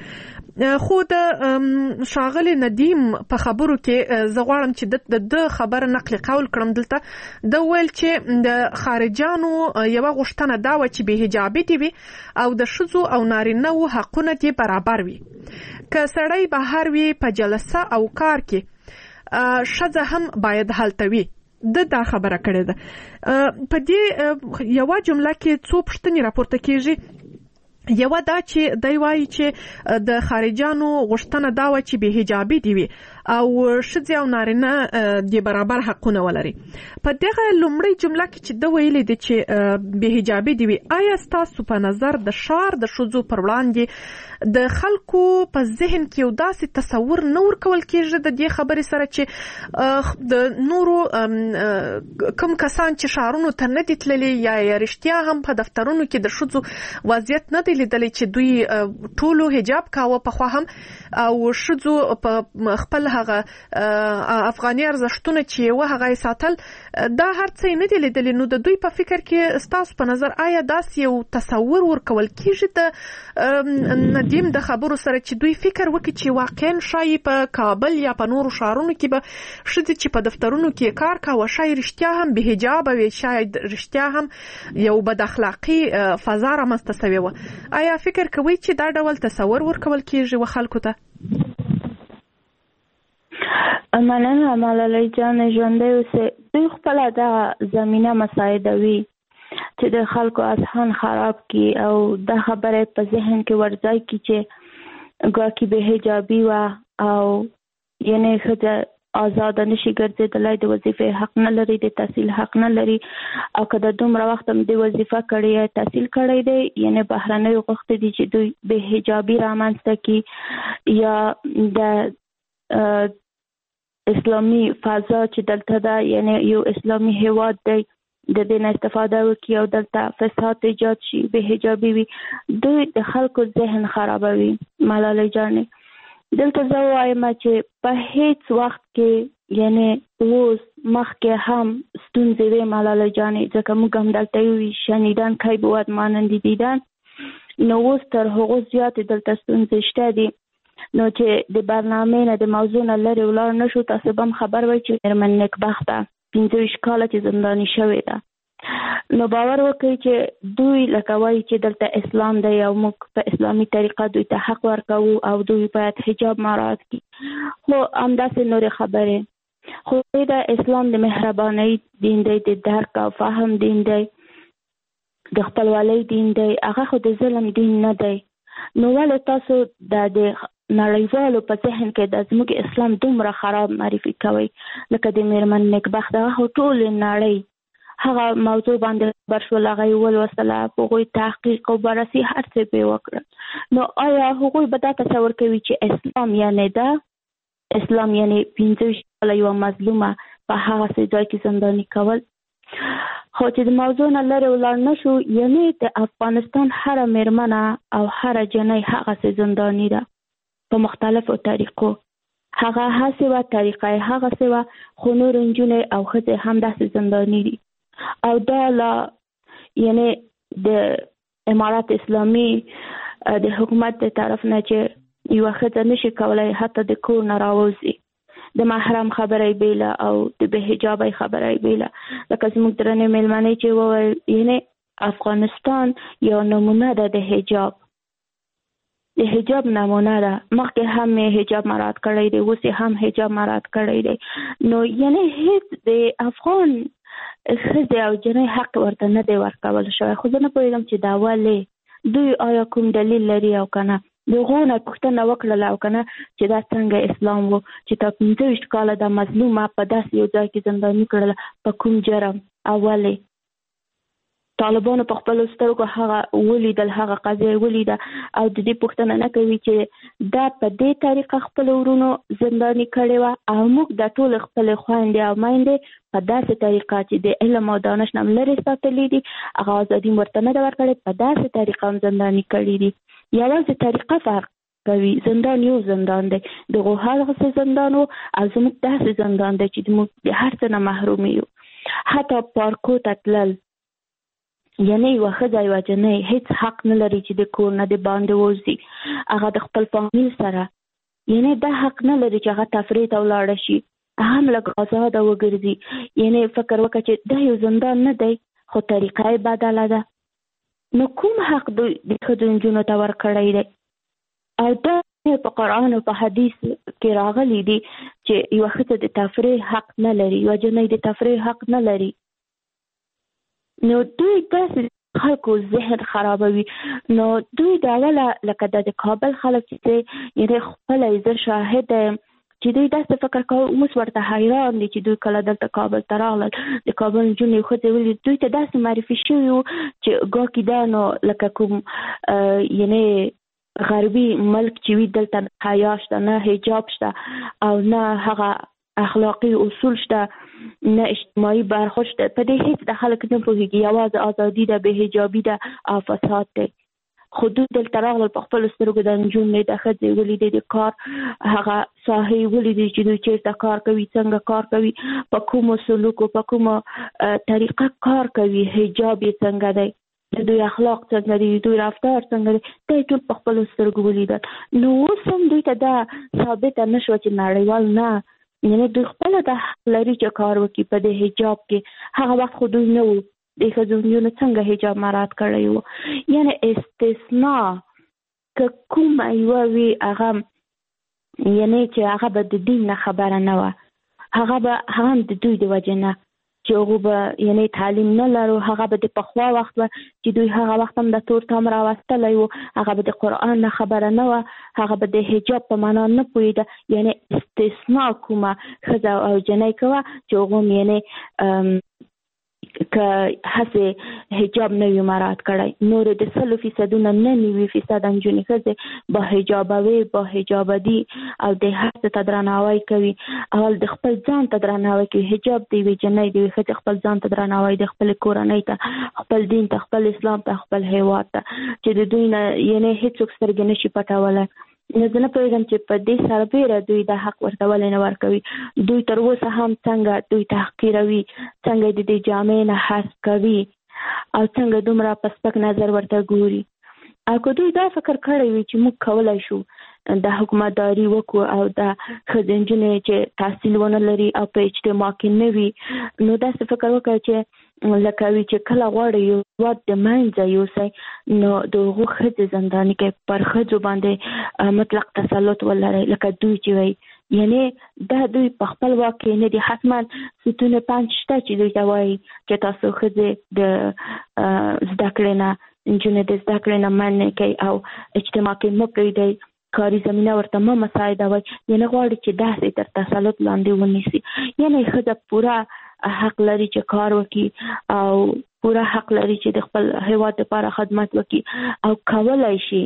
خو د شاغلی ندیم په خبرو کې زه غواړم چې د خبره نقل قول کړم. دلته د ویل چې د خارجانو یوه غوښتنه دا وه چې بې حجابي دي وي او د ښځو او نارینه‌و حقونه دې برابر وي. که سړی بهر وي په جلسه او کار کې ښځه هم باید هلته وي. دا خبره کړې ده. په دې یوه جمله کې څو پوښتنې راپورته کېږي. یوه دا چې دی وایي چې د خارجانو غوښتنه دا وه چې بې حجابي دي وي او ښځې او نارینه د برابر حقونه ولري. په دغه لومړۍ جمله کې چې د ویلې دي چې بې حجابي دي وي، آیا ستاسو په نظر د ښار د ښځو پر وړاندې د خلکو په ذهن کې یو داسې تصور نه ورکول کېږي د دې خبرې سره چې د نورو کوم کسان چې ښارونو ته نه دي تللي یا رښتیا هم په دفترونو کې د ښځو وضعیت نه دی لیدلی چې دوی ټولو حجاب کاوه پخوا هم او ښځو په خپل هغه افغاني ارزښتونه چې یوه هغه یې ساتل، دا هر څه نه دی لیدلی. نو د دوی په فکر کې ستاسو په نظر آیا داسې یو تصور ورکول کېږي د ندیم د خبرو سره چې دوی فکر وکړي چې واقعا شایي په کابل یا په نورو ښارونو کې به ښځې چې په دفترونو کې کار کاوه شایي رښتیا هم بې حجابه وي، شاید رښتیا هم یو بد اخلاقي فضا رامنځته سوې وه. آیا فکر کوئ چې دا ډول تصور ورکول کېږي و خلکو ته؟ مننه ملالۍ جان، ژوندی اوسئ. دوی خپله دغه زمینه مساعدوي چې د خلکو اذهان خراب کړي او دا خبره په ذهن کې ورځای کړي چې ګواکې بې حجابي وه او یعنې ښځه آزاده نشي ګرځېدلی، د وظیفې حق نه لري، د تحصیل حق نه لري او که د دومره وخت هم د وظیفه کړې یا تحصیل کړی دی، یعنې بهرنیو غوښتي دي چې دوی بې حجابي رامنځته کړي یا د اسلامي فضا چې دلته ده، یعنې یو اسلامي هیواد دی، د دې نه استفاده وکړي او دلته فساد ایجاد شي، بې حجابي وي. دوی د خلکو ذهن خرابوي. ملالۍ جانې دلته زه وایم چې په هیڅ وخت کې یعنې اوس مخکې هم ستونزې وې ملالۍ جانې، ځکه موږ هم دلته یو شنیدن کی بود مانند دیدن، نو اوس تر هغو زیاتې دلته ستونزې شته دي. نو چې د برنامې نه د موضوع نه لرې ولاړ نه شو، تاسو به هم خبر وئ چې مېرمن نیکبخته 25 کاله چې زنداني شوې ده. نو باور وکړئ چې دوی لکه وایي چې دلته اسلام دی او موږ په اسلامي طریقه دوی ته حق ورکوو او دوی باید حجاب مراعات کړي، خو همداسې نورې خبرې. خو د اسلام د مهربانۍ دین دی، د درک او فهم دین دی، د خپلوالۍ دین دی، هغه خو د ظلم دین نه دی. نو ولې تاسو د نړیوالو په ذهن کې د زموږ اسلام دومره خراب معرفي کوئ؟ لکه د مېرمن نیکبخت هغه ټولې نړۍ هغه موضوع باندې خبر شول، هغه یې ولوستله، هغوی تحقیق او بررسي هر څه به یې وکړل. نو آیا هغوی به دا تصور کوي چې اسلام یعنې ده، اسلام یعنې 25 کاله یوه مظلومه په هغسې ځای کې زنداني کول؟ خو چې د موضوع نه لرې ولاړ نه شو، یعنې د افغانستان هره مېرمنه او هره جنۍ هغسې زنداني ده په مختلفو طریقو. هغه هسې وه، طریقه یې هغسې وه، خو نور نجونې او ښځې هم داسې زنداني دي. او دا لا یعنې د امارات اسلامي د حکومت د طرف نه چې یوه ښځه نشي کولی حتی د کور نه راوځي، د محرم خبره یې بیله او د بې حجابۍ خبره یې بیله. لکه زموږ درنې مېلمنۍ چې وویل، یعنې افغانستان یو نمونه ده د حجاب، د حجاب نمونه ده. مخکې هم یې حجاب مراعات کړی دی، اوس یې هم حجاب مراعات کړی دی. نو یعنې هیڅ د افغان ښځې او جنۍ حق ورته نه دی ورکول شوی. خو زه نه پوهېږم چې دا ولې، دوی آیا کوم دلیل لري او که نه؟ د هغو نه پوښتنه وکړله او که نه چې دا څنګه اسلام و چې تا 25 کاله دا مظلومه په داسې یو ځای کې زنداني کړله، په کوم جرم او ولې؟ طالبانو په خپلو سترګو هغه ولیدل، هغه قضیه ولیده او د دې پوښتنه نه کوي چې دا په دې طریقه خپل ورونو زنداني کړې وه او موږ د ټول خپلې خویندې او میندې په داسې طریقه چې د علم او دانش نه لرې ساتلي دي، هغه ازادي ورته نه ده ورکړې، په داسې طریقه هم زنداني کړي دي. یوازې طریقه فرق کوي. زندان یو زندان دی، دغه هغسې زندان و او زموږ داسې زندان دی چې موږ د هر څه نه محروم یو. حتی پارکو ته تلل یعنی یوه ښځه یوه جنۍ هیڅ حق نه لري چې د کور نه د باندې ووځي، هغه د خپل فامیل سره، یعنی دا حق نه لري چې هغه تفریح ته ولاړه شي، هم لږ آزاده وګرځي. یعنی فکر وکړه چې دا یو زندان نه دی خو طریقه یې بدله ده. نو کوم حق دوی د ښځو نجونو ته ورکړی دی؟ او دا په قرآن او په حدیث کې راغلی دي چې یوه ښځه د تفریح حق نه لري، یوه جنۍ د تفریح حق نه لري. نو دوی داسې خلکو ذهن خرابوي. نو دوی د اوله لکه د کابل خلک چې یعنې خپله زه شاهد یم چې دوی داسې فکر کوي، اوس ورته حیران دي چې دوی کله دلته کابل ته راغلل، د کابل نجونې ښځې ولید دوی ته داسې معرفي شوي وو چې ګواکې دا نو لکه کوم یعنې غربي ملک چې وي دلته نه حیا شته، نه حجاب شته، او نه هغه اخلاقي اصول شته، نه اجتماعي برخورد شته. په دې هیڅ د خلک نه پوهېږي، یوازې ازادي ده، بې حجابي ده او فساد دی. خو دوی دلته راغلل په خپلو سترګو د نجونې د ښځې ولیدې د کار هغه ساحې ولیدې چې دوی چېرته کار کوي، څنګه کار کوي، په کومو سلوکو په کومه طریقه کار کوي، حجاب یې څنګه دی، د دوی اخلاق څنګه دي، دوی رفتار څنګه دی، دا یې ټول په خپلو سترګو ولیدل. نو اوس هم دوی ته دا ثابته نه شوه چې نړیوال نه، یعنې دوی خپله دا حق لري چې کار وکړي په دې حجاب کې. هغه وخت خو دوی نه وو، د ښځو نجونو څنګه حجاب مراعات کړی وو. یعنې استثناء که کومه یوه وي هغه یعنې چې هغه به د دین نه خبره نه وه، هغه هم د دوی د وجې نه چې هغوی به یعنې تعلیم نه لرو، هغه به د پخوا وخت به چې دوی هغه وخت هم د تور تام راوستلی وو، هغه به د قرآن نه خبره نه وه، هغه به د حجاب په معنا نه پوهېده. یعنې استثناء کومه ښځه او جنۍ کوه چې هغوی هم یعنې که هسې حجاب نه وي مراعات کړی، نورې د 100% نه 90% نجونې ښځې با حجابه وي، با حجابه دي او د هر څه ته درناوی کوي. اول د خپل ځان ته درناوی کوي، حجاب د یوې جنۍ د یوې ښځې خپل ځان ته درناوی دی، خپلې کورنۍ ته، خپل دین ته، خپل اسلام ته، خپل هیواد ته، چې د دوی نه یعنې هېڅوک سترګې نشي پټولی. نو زه نه پوهېږم چې په دې سربیره دوی دا حق ورته ولې نه ورکوي. دوی تر اوسه هم څنګه دوی تحقیروي، څنګه د دې جامې نه حذف کوي او څنګه دومره په سپک نظر ورته ګوري. او که دوی دا فکر کړی وي چې موږ کولی شو د حکومتداري وکړو او د ښځې نجونې چې تحصیل ونه لري او په اجتماع کې نه وي، نو داسې فکر وکړه چې لکه وي چې کله غواړئ یو هېواد د منځه یوسئ، نو د هغو ښځې زنداني کوي، پر ښځو باندې مطلق تسلط ولرئ لکه دوی چې وایي. یعنې دا دوی په خپل واک کې نه دي، حتما ستون 5 شته چې دوی ته وایي چې تاسو ښځې د زده کړې نه، نجونې د زده کړې نه منع کوي او اجتماع کې مه پرېږدئ، کاري زمینه ورته مه مساعدوئ. یعنې غواړي چې داسې تر تسلط لاندې ونیسي. یعنې ښځه پوره حق لري چې کار وکړي او پوره حق لري چې د خپل هیواد لپاره خدمت وکړي او کولای شي.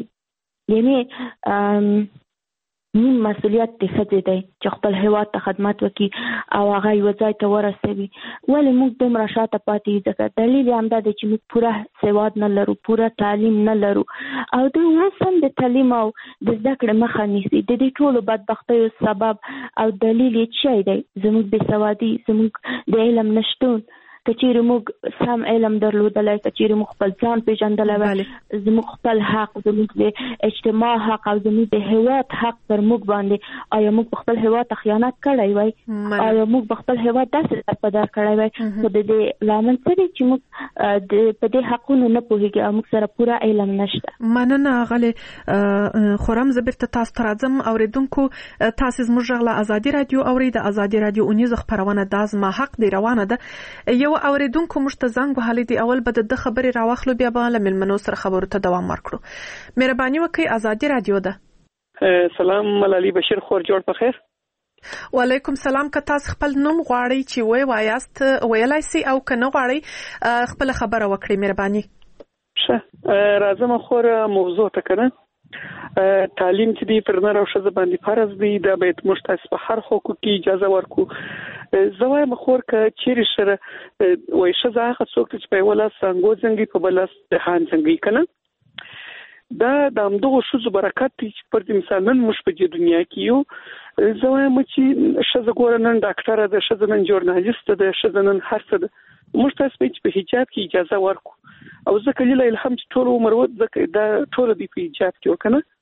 یعنې نیم مسؤلیت د ښځې دی چې خپل هیواد ته خدمت وکړي او هغه یوه ځای ته ورسوي. ولې موږ دومره شاته پاتې یو؟ ځکه دلیل یې همدا دی چې موږ پوره سواد نه لرو، پوره تعلیم نه لرو او دوی اوس هم د تعلیم او د زده کړې مخه نیسي. د دې ټولو بدبختیو سبب او دلیل یې څه دی؟ زموږ بېسوادي، زموږ د علم نشتون. که چیرې موږ سم علم درلودلی، که چیرې موږ خپل ځان پېژندلی وای، زموږ خپل حق، زموږ د اجتماع حق او زموږ د هیواد حق پر موږ باندې، آیا موږ په خپل هیواد ته خیانت کړی وای؟ آیا موږ په خپل هیواد داسې درپدر کړی وای؟ خو د دې لامل څه دی چې موږ په دې حقونو نه پوهېږو او موږ سره پوره علم نشته. مننه غلې خورم. زه بیرته تاسو ته راځم. اورېدونکو، تاسو زموږ غږ له ازادي رادیو اورئ. د ازادي رادیو اونیزه خپرونه دا زما حق دی روانه ده. یو اورېدونکو موږ ته زنګ وهلی دی. اول به د خبرې راواخلو، بیا به له مېلمنو سره خبرو ته دوام ورکړو. مهرباني وکړئ، ازادي رادیو ده. سلام، ملالي بشیر خور جوړ په خیر. وعلیکم سلام. که تاسو خپل نوم غواړئ چې وایاست ویلای سي، او که نه غواړئ خپل خبره وکړئ مهرباني. ښه، راځم خور موضوع ته کنه. تعلیم چې دی پر نر او ښځه باندې فرض دی، دا باید موږ تاسو په هر حقوق کې اجازه ورکو. زه وایم خور که چیرې سره وایي ښځه هغه څوک چې په یوه لاس څانګو ځنګي، په بل لاس جهان ځنګي کنه. دا د همدغو ښځو برکت دی چې پر دې مثال نن موږ په دې دنیا کې یو. زه وایم چې ښځه ګوره نن ډاکټره ده، ښځه نن ژورنالیسته ده، ښځه نن هر څه ده. موږ تاسو باید په حجاب کې اجازه ورکو او ځکه لیلا الهام چې ټول عمر و ځکه دا ټول دی په ایجاب کې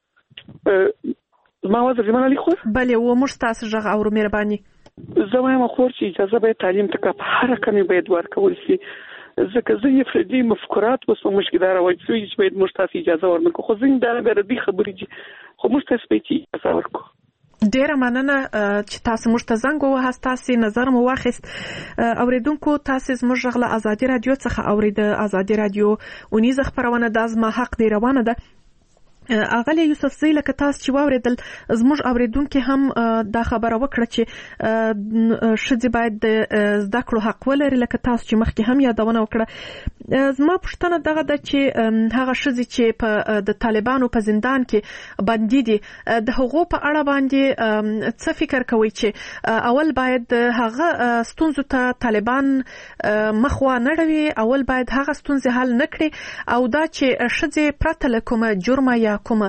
وکنه ما وځي زمانه لیکو بله و موږ تاسو ژغ او مهرباني زه وایم خور چې اجازه به تعلیم ته په هر کمی باید ورکول شي ځکه زه فردي مفکورات اوس مشکلدار وایي چې باید مشتاف اجازه ورنکو خو زین دا غردي خبرې چې خو مشتاف به اجازه ورکو ډیره مننه چې تاسو موږ ته زنګ ووهاست تاسو نظر مو واخیست اوریدونکو تاسو زموږ غله ازادي رادیو څخه اورید ازادي رادیو اونیزه خبرونه د ازما حق دی روانه ده اغلی یوسف زی لکه تاسو چې واوریدل زموږ اوریدونکو هم دا خبره وکړه چې شذ باید د زده کړو حق ولري لکه تاسو چې مخکې هم یادونه وکړه زما پوښتنه دغه ده چې هغه شذ چې په د طالبانو په زندان کې بندي دي د هغو په اړه باندې څه فکر کوي چې اول باید هغه ستونزو ته طالبان مخوا نه اړوي اول باید هغه ستونزې حل نکړي او دا چې شذ پرته له کومه جرمه یا کومه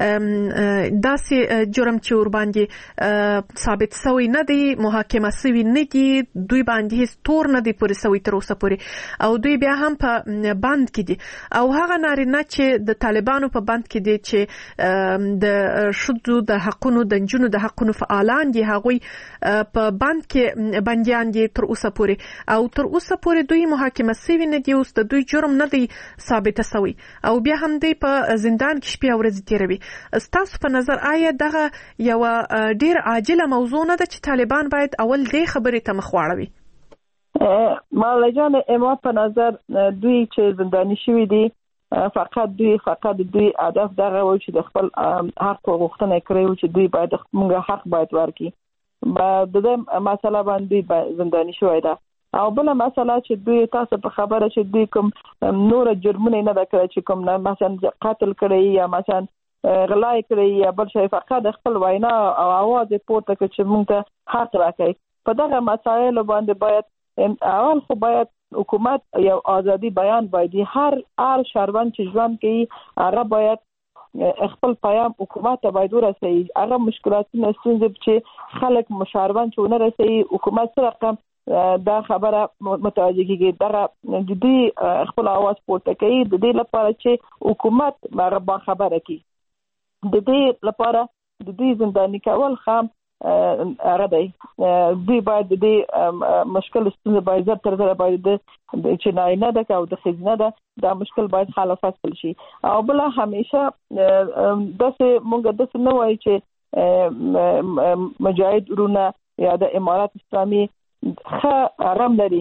داسې جرم چې ور باندې ثابت شوی نه دی محاکمه شوی نه دی دوی باندې هیڅ تور نه دی پورې شوی تر اوسه پورې او دوی بیا هم په بند کې دي او هغه نارینه چې د طالبانو په بند کې دي چې د شذو د حقونو د جنونو د حقونو فعالان دي هغوی په بند کې بنديان دي تر اوسه پورې او تر اوسه پورې دوی محاکمه شوی نه دي اوس د دوی جرم نه دی ثابت شوی او بیا هم دوی په زندان کې شپه ورځ تیروي ستاسو په نظر آیا دغه یو ډیر عاجله موضوع نه ده چې طالبان باید اول دې خبرې ته مخ واړوي مالا جان اما په نظر دوی چې زنداني شوی دي فقط دوی هدف دغه و چې د خپل حق غوښتنه کوي چې دوی باید موږ حق باید ورکړي د دې مسله باندې زنداني شوی ده او بل مسله چې دوی تاسو په خبره چې دوی کوم نور جرمونه نه کړی چې کوم مثلا قتل کړی یا مثلا غلا کړی یا بل شي فقط خپل وینا او आवाज پورته کړي چې موږ ته حق راکړي په دغه مسایل باندې باید اول خو باید حکومت یو ازادي بیان باید هر شهروند چې ژوند کوي هغه باید خپل پیام حکومت ته باید ورسوي هغه مشکلاتونه ستونزې چې خلک مشاروان چې ونه رسوي حکومت سره رقم دا خبره متوجه کیږي دا د دې خپل आवाज پورته کوي د دې لپاره چې حکومت هغه با خبره کوي د دې لپاره د دې زنداني کول خام هغه دی دوی باید د دې مشکل ستونزه باید تر ډیره باید چې نه ده او د خزینه ده دا مشکل باید حل فصل شي او بل همیشه داسې مونږ داسې نه وایي چې مجاهد ورونه یا د امارات اسلامي رم لري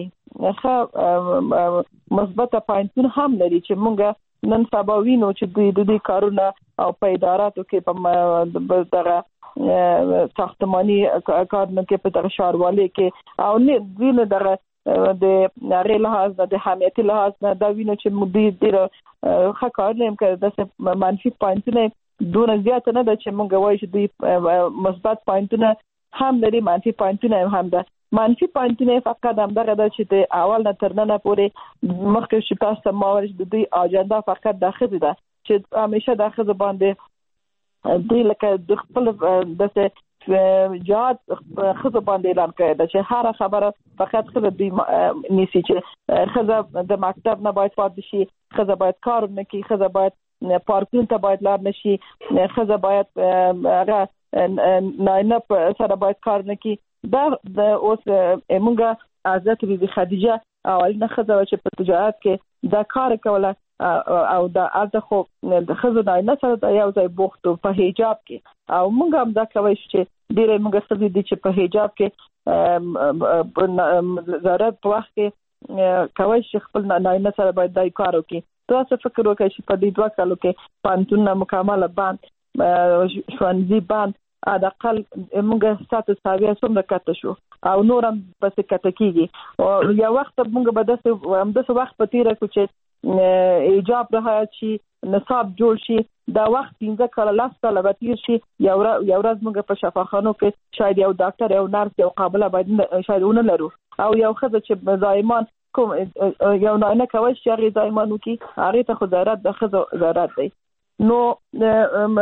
مثبت پاینټونه هم لري چې مونږ نن سبا وینو چې دوی د دې کارونه او په اداراتو کې په دغه ساختماني کارونه کې په دغه ښاروالۍ کې او نه دوی نه دغه د نړۍ لحاظ د حمایتي لحاظ نه دا وینو چې موږ ډېر ښه کارونه هم کوي د منفي پاینټونه دونه زیات نه ده چې مونږ وایو چې دوی مثبت پاینټونه هم لري منفي پاینټونه هم ده منفي پاینټونه فقط هم دغه د چې د اول نه تر نن پورې مخکې چې تاسو ماورش د دوی اجنډا فقط د خځې ده چې همیشه د خځې باندې دوی لکه د خپل د جهاد خځې باندې اعلان کړی دا چې هر خبره فقط خځې دوی نیسي چې خځې د مکتب نه باید پاتې شي خځې باید کار نه کوي خځې باید پارکونو ته باید لار نشي خځې باید هغه نه سره باید کار نه کوي دا د اوس موږ حضرت بیبي خدیجه اولنه خزه چې په تجارت کې دا کار کوله او دا الته خو د خزه نه سره یو ځای بوختو په حجاب کې او موږ هم دا کوي چې ډیره موږ ستاسو دي چې په حجاب کې ضرورت په وخت کې کوي چې خپل نه سره باید دای کار وکړي تاسو فکر وکړئ چې په دې 2 کالو کې پانتون مکمل باندې شوانزي باندې اقل موږ ستاسو ساوي څومره کته شو او نورم پس کته کیږي او یو وخت موږ به د وخت په تیر کې چې ایجاب راځي چې نصاب جوړ شي دا وخت 15 کاله لاس کاله به تیر شي یو ورځ موږ په شفاخانو کې شاید یو ډاکټر یو نرس یو قابله باید شاید ونه لرو او یو خزه چې زایمان کوم یو نه کوي چې هغه زایمانو کې هغه ته خدارت د خزه زارت دی نو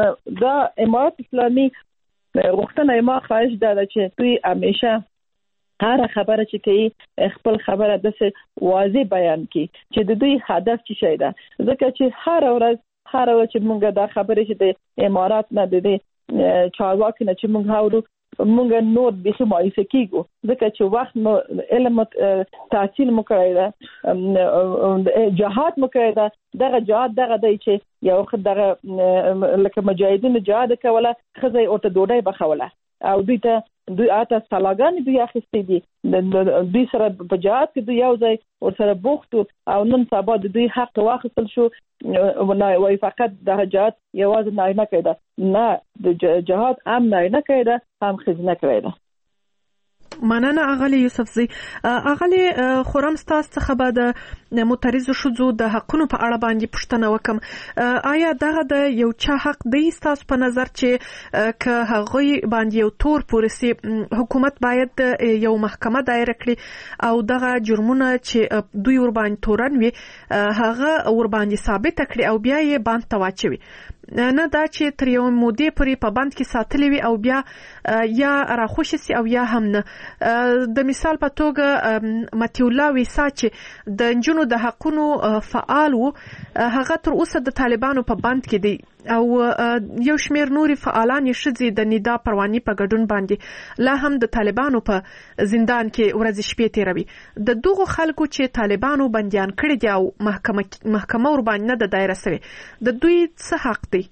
دا امارات اسلامي غوښتنه ما خواهش ده چې دوی همیشه هر خبره چې کوي خپل خبره د واضح بیان کړي چې د دوی هدف څه شي ده. ځکه چې هر ورځ چې موږ دا خبره چې د امارات نه د چارواکي نه چې موږ هاورو موږ نور به مایوسه کیږو ځکه چې وخت مو علم تحصیل مو کړی دا جهاد مو کړی دا دغه جهاد دغه دی چې یو دغه لکه مجاهدین جهاد کوله خزه او ته ډوډۍ بخوله او دوی آتا سلاګان دوی اخیستې دي دوی سره په جهاد کې دوی یو ځای ور سره بوختو او نن سبا د دوی حق واخیستل شو وای فقط د جهاد یوازې نه کېده نه د جهاد هم نه کېده هم خزنه کېده. مننه اغلی یوسفزی. اغلی خورم ستاسو څخه به د معترض شوزو د حقونو په اړه باندې پوښتنه وکم. آیا دغه د یو چا حق دی ستاسو په نظر چې که هغه باندې یو تور پورسي حکومت باید یو محکمه دایره کړي او دغه جرمونه چې دوی ور باندې تورن وي هغه ور باندې ثابت کړي او بیا یې باندې تواچوي نه دا چې تر یو مودې پورې په بند کې ساتلې وي او بیا یا راخوشي سي او یا هم نه. د مثال په توګه متیولا ویسا چې د انجونو د حقونو فعال وو هغه تر اوسه د طالبانو په بند کې دی او یو شمیر نوري فعالان یې شذي د ندا پرواني په ګډون باندې لا هم د طالبانو په زندان کې ورځ شپې تیروي. د دغو خلکو چې طالبانو بنديان کړي دي او محکمه ور باندې نه د دایره سره د دوی څه حق دی؟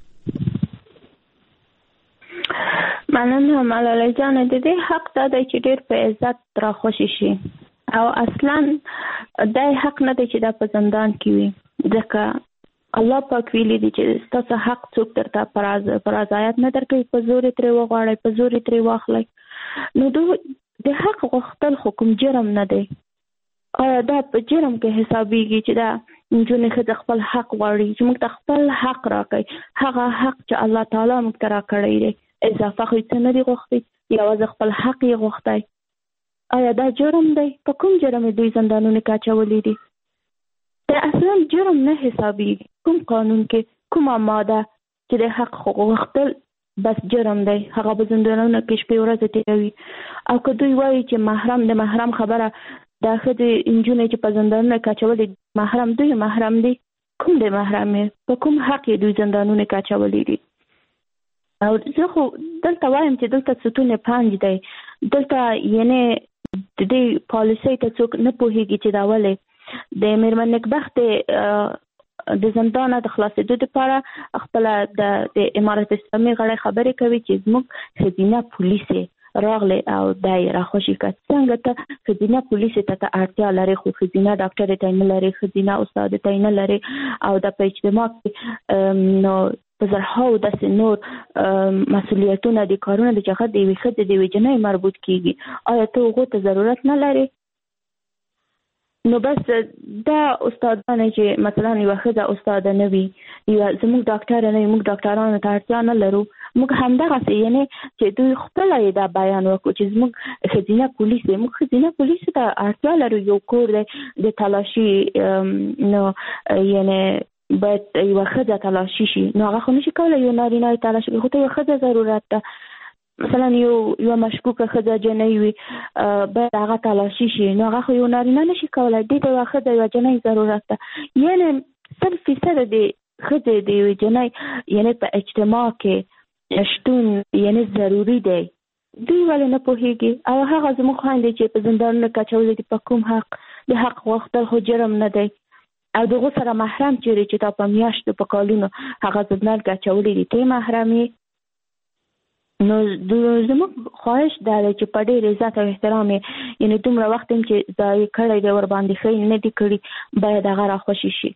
مننه ملاله جان. د دې حق دا دی چې ډېر په عزت را خوشي شي او اصلا دا حق نه دی چې دا په زندان کې وي ځکه الله پاک ویلي دی چې ستاسو حق څوک درته پر ازایت نه درکوي په زور یې ترې وغواړئ په زور یې ترې واخلئ. نو د حق غوښتل خو کوم جرم نه دی. آیا دا په جرم کې حسابېږي چې دا نجونې ښځه خپل حق غواړي چې موږ ته خپل حق راکړي هغه حق چې الله تعالی موږ ته راکړی دی اضافه خو څه نه دی غوښتی یوازې خپل حق یې غوښتی. آیا دا جرم دی؟ په کوم جرم دوی زندانونو کې اچولي دي؟ دا اصلا جرم نه حسابېږي. کوم قانون کې کومه ماده چې د حق غوښتل بس جرم دی هغه به زندانونو کې شپې ورځې تیروي. او که دوی وایي چې محرم د محرم خبره دا ښځې نجونې چې په زندانونو کې اچولي محرم دوی محرم دی کوم دی محرم یې په کوم حق یې دوی زندانونو کې اچولي دي؟ او زه خو دلته وایم چې دلته ستون 5 دی دلته یعنی د دې پالیسۍ ته څوک نه پوهیږي چې دا ولې د میرمن نکبخت د زندان د خلاصېدو لپاره خپل د امارت اسلامي غړي خبرې کوي چې زموږ خزینه پولیس راغله او دای راخوشي کړ څنګه ته خزینه پولیس ته اړتیا لري خو خزینه ډاکټر ته نه لري خزینه استاد ته نه لري او د په اجتماع کې نو په زرهاو داسې نور مسؤلیتونه دي کارونه د چې د یوې ښځې د یوې جنۍ مربوط کیږي. آیا ته هغو ته ضرورت نه لري؟ نو بس دا استادانه چې مثلا یوه ښځه استاده نه وي زموږ ډاکټره نه وي موږ ډاکټرانو ته اړتیا نه لرو موږ همدغسې یعنې چې دوی خپله یې دا بیان وکړو چې زموږ ښځینه پولیس دی موږ ښځینه پولیسو ته اړتیا لرو. یو کور دی د تلاشي نو یعنې باید یوه ښځه تلاشي شي نو هغه خو نشي کولی یو نارینه یې تلاشي کړي خو ته یوه ښځه ضرورت ده. مثلا یوه مشکوکه ښځه جنۍ وي باید هغه تلاشي شي نو هغه خو یو نارینه نشي کولی دې ته یوه ښځه یوه جنۍ ضرورت ده. یعنې 100% د ښځې د یوې جنۍ یعنې په اجتماع کې شتون یعنې ضروري دی. دوی ولې نه پوهېږي او هغه زموږ خویندې چې په زندانونو کې اچولي دي په کوم حق د حق غوښتل خو جرم نه دی او دغه سره محرم چیرې چې تا په میاشتو په کالونو هغه زندان کې اچولي دي ته محرم یې. نو زموږ خواهش دا دی چې په ډېر عزت او احترام یعنې دومره وخت هم چې ضایع کړی دی ورباندې ښه نه دي کړي باید هغه راخوشي شي.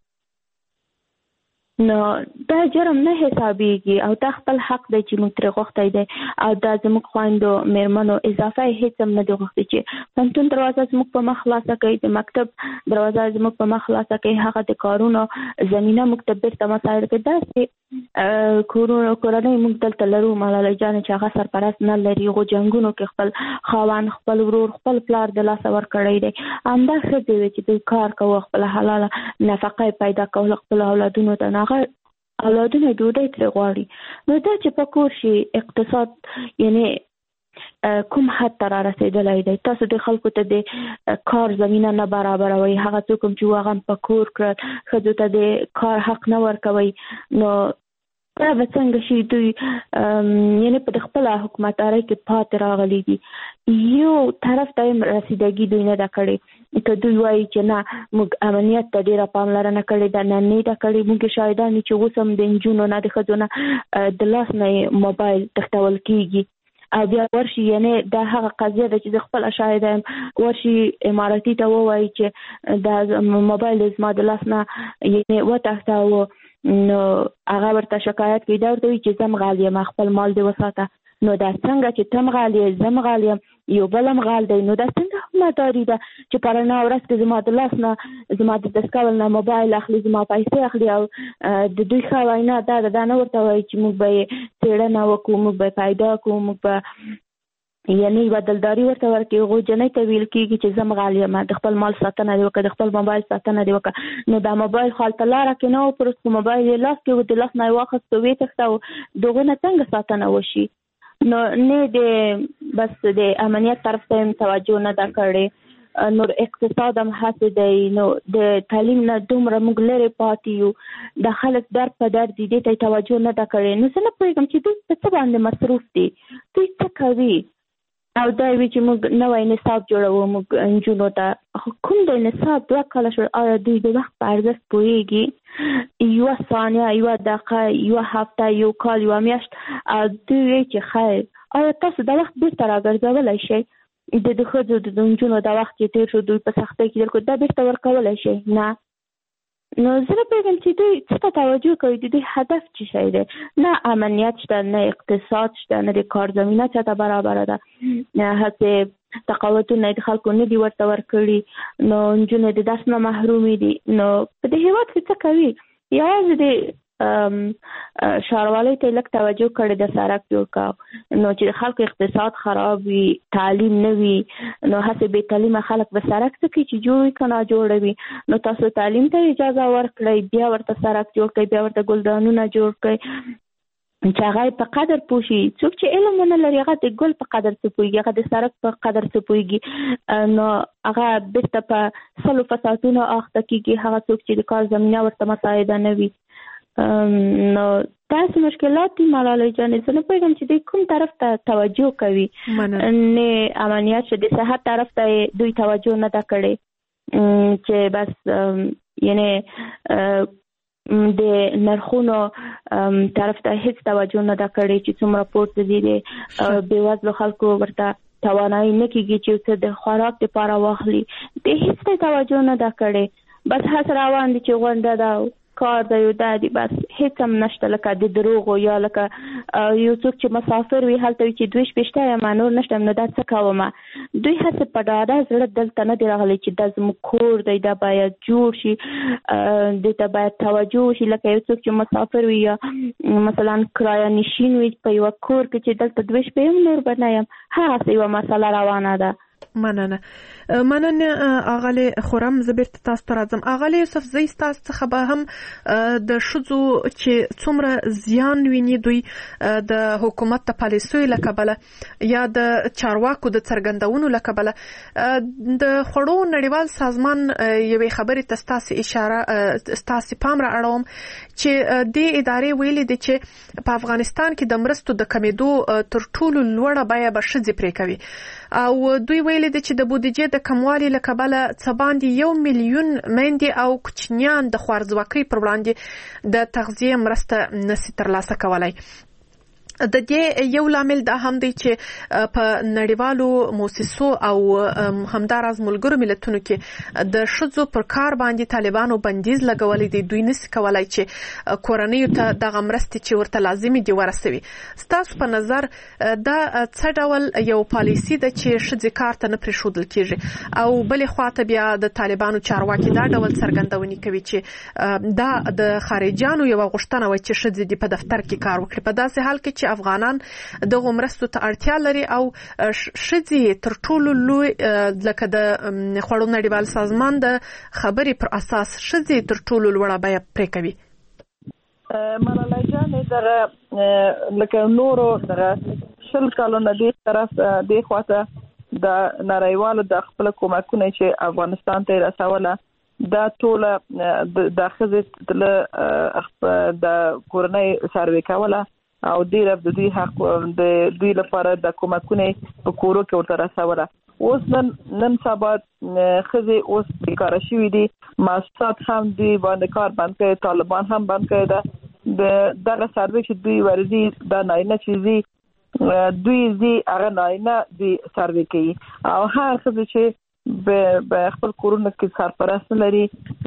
نو دا جرم نه حسابېږي او دا خپل حق دی چې موږ ترې غوښتی دی او دا زموږ خویندو میرمنو اضافه یې هېڅ هم نه دي غوښتي چې پوهنتون دروازه زموږ په مخ خلاصه کوي د مکتب دروازه زموږ په مخ خلاصه کوي هغه د کارونو زمینه موږ ته بېرته مسایل کوي. داسې کورنۍ موږ دلته لرو ملاله جانې چې هغه سرپرست نه لري هغو جنګونو کې خپل خاوند خپل ورور خپل پلار د لاسه ورکړی دی همدا ښځې وې چې دوی کار کوه خپله حلاله نفقه یې پیدا کوله خپلو اولادونو ته اولادونه ډوډۍ ترې غواړي. نو دا چې په کور شي اقتصاد یعنې کوم حد ته را رسیدلی دی. تاسو د خلکو ته د کار زمینه نه برابروي، هغه څوک چې هغه په کور کړل ښځو ته د کار حق نه ورکوي، نو دا به څنګه شي؟ دوی یعنې په خپله حکومتدارۍ کې پاتې راغلي دي. یو طرف ته هم رسیدګي دوی نه ده کړې، که دوی وایي چې نه موږ امنیت ته ډېره پاملرنه کړې ده، نه نه ده کړې. موږ شاهدان یو چې اوس هم د نجونو نه د ښځو نه د لاس نه موبایل تښتول کېږي او بیا ورشي، یعنې دا هغه قضیه ده چې زه خپله شاهده یم، ورشي اماراتي ته ووایي چې دا موبایل زما د لاس نه یعنې وتښته، نو هغه ورته شکایت کوي، دا ورته وایي چې زه مغال یم، خپل مال دې وساته. نو دا څنګه چې ته مغال یې، زه مغال یم، یو بل مغال دی، نو دا څنګه حکومتداري ده چې په رڼا ورځ کې زما د لاس نه، زما د دستکول نه موبایل اخلي، زما پیسې اخلي او د دوی ښه وینا دا ده، دا نه ورته وایي چې موږ به یې څېړنه وکړو، موږ به پیدا کړو، موږ به یعنې یوه دلداري ورته ورکړي. هغو جنۍ ته ویل کېږي چې زه مغال یم، د خپل مال ساتنه دې وکړه، د خپل موبایل ساتنه دې وکړه. نو دا موبایل خو هلته لاره کې نه و پروت، خو موبایل یې لاس کې و، د لاس نه یې واخیست او ویې تښته، د هغو نه څنګه ساتنه وشي؟ نو نه د بس د امنیت طرف ته هم توجه نه ده کړې، نور اقتصاد هم هسې دی، نو د تعلیم نه دومره موږ لرې پاتې یو، د خلک درد په درد دي، دې ته توجه نه ده کړې. نو زه نه پوهېږم چې دوی په څه باندې مصروف دي، دوی څه کوي؟ او دا وی چې موږ نوی نصاب جوړوو موږ نجونو ته، کوم د نصاب 2 کاله شو، آیا دوی د وخت په ارزښت پوهېږي؟ یوه ثانیه، یوه دقیقه، یوه هفته، یو کال، یوه میاشت، او دوی وایي چې خیر آیا تاسو د وخت بیرته راګرځولی شئ؟ د ښځو د نجونو د وخت چې تېر شو دوی په سختۍ کې درکړو، دا بیرته ورکولی شئ؟ نه. نو زه نه پوهېږم چې دوی څه ته توجه کوي، د دوی هدف څه شی دی؟ نه امنیت شته، نه اقتصاد شته، نه د کار زمینه چاته برابره ده، هسې تقاوتونه د خلکو نه دي ورته ورکړي، نو نجونې د درس نه محرومې دي. نو په دې هېواد کې څه کوي؟ یوازې د ښاروالۍ ته لږ توجه کړې ده، سړک جوړ کړه، نو چې د خلکو اقتصاد خراب وي، تعلیم نه وي، نو هسې بې تعلیمه خلک به سړک څه کوي چې جوړ وي که نه جوړوي؟ نو تاسو تعلیم ته اجازه ورکړئ، بیا ورته سړک جوړ کړئ، بیا ورته ګلدانونه جوړ کړئ چې هغه په قدر پوه شي. څوک چې علم ونه لري هغه د ګل په قدر څه پوهېږي، هغه د سړک په قدر څه پوهېږي، نو هغه بېرته په سلو فسادونو اخته کېږي، هغه څوک چې د کار زمینه ورته مساعده نه وي. نو داسې مشکلات دي ملالۍ جانې، زه نه پوهېږم چې دوی کوم طرف ته توجه کوي. نه امنیت شو، د صحت طرف ته دوی توجه نه ده کړې، چې بس یعنې د نرخونو طرف ته هیڅ توجه نه ده کړې چې څومره پورته دي، د بېوزلو خلکو ورته توانایي نه کېږي چې څه د خوراک دپاره واخلي، د هیڅ توجه نه ده کړې. بس هڅه روان دي چې غونډه ده، کار دی، یو دا دی، بس هیڅ هم نشته، لکه د دروغو یا لکه یو څوک چې مسافر وي هلته وي چې 2 شپېشته یم نور نشته، نو دا څه کومه؟ دوی هسې په ډاډه زړه دلته نه دی راغلی چې دا زموږ کور دی، دا باید جوړ شي، دې ته باید توجه وشي. لکه یو څوک چې مسافر وي یا مثلا کرایه نشین وي په یوه کور کې چې دلته 2 شپې یم نور به نه یم، هغسې یوه مسله روانه ده. مننه اغلی خورم. زه بیرته تاسو ته راځم. اغلی یوسف، زه ستاسو څخه به هم د ښځو چې څومره زیان ویني دوی د حکومت د پالیسیو له کبله یا د چارواکو د څرګندونو له کبله د خوړو نړیوال سازمان یوې خبرې ته ستاسې پام را اړوم چې دې ادارې ویلي دي چې په افغانستان کې د مرستو د کمیدو تر ټولو لوړه بیه به ښځې پرې کوي، او دوی ویلي دي چې د بودیجې د کموالي له کبله څه باندې 1 میلیون میندې او کوچنیان د خوارځواکۍ پر وړاندې د تغذیې مرسته نشي ترلاسه کولای. د دې یو لامل دا هم دی چې په نړیوالو مؤسسو او همداراز ملګرو ملتونو کې د ښځو پر کار باندې طالبانو بندیز لګولی دی. دوی نشي کولای چې کورنیو ته دغه مرستې چې ورته لازمي دي ورسوي. ستاسو په نظر دا څه ډول یو پالیسي ده چې ښځې کار ته نه پرېښودل کېږي، او بلې خواته بیا د طالبانو چارواکي دا ډول څرګندونې کوي چې دا د خارجیانو یوه غوښتنه وه چې ښځې دې په دفتر کې کار وکړي، په داسې حال کې چې افغانان دغه مرستو ته اړتیا لري او ښځې تر ټولو لوی لکه د خوړو نړیوال سازمان د خبرې پر اساس ښځې تر ټولو لوړه بیه پرې کوي. ملالۍ جانې دغه لکه نورو دغه شل کالونه دې طرف دې خواته د نړیوالو د خپل کومکونه چې افغانستان ته رسوله دا ټول د خزې د کورنۍ سروې کوله او ډیر د دوی حق د دوی لپاره د کومکونه په کورو کې ورته رسوله. اوس نن سبا خزې اوس بیکاره شوي دي، مؤسسات هم دوی باندې کار بند کړی، طالبان هم بند کړی ده. دغه سروې چې دوی ورځي دا نارینه چې دوی هغه نارینه دوی سروې کوي او هر خزې چې به خپل کورونه کې سرپرست لري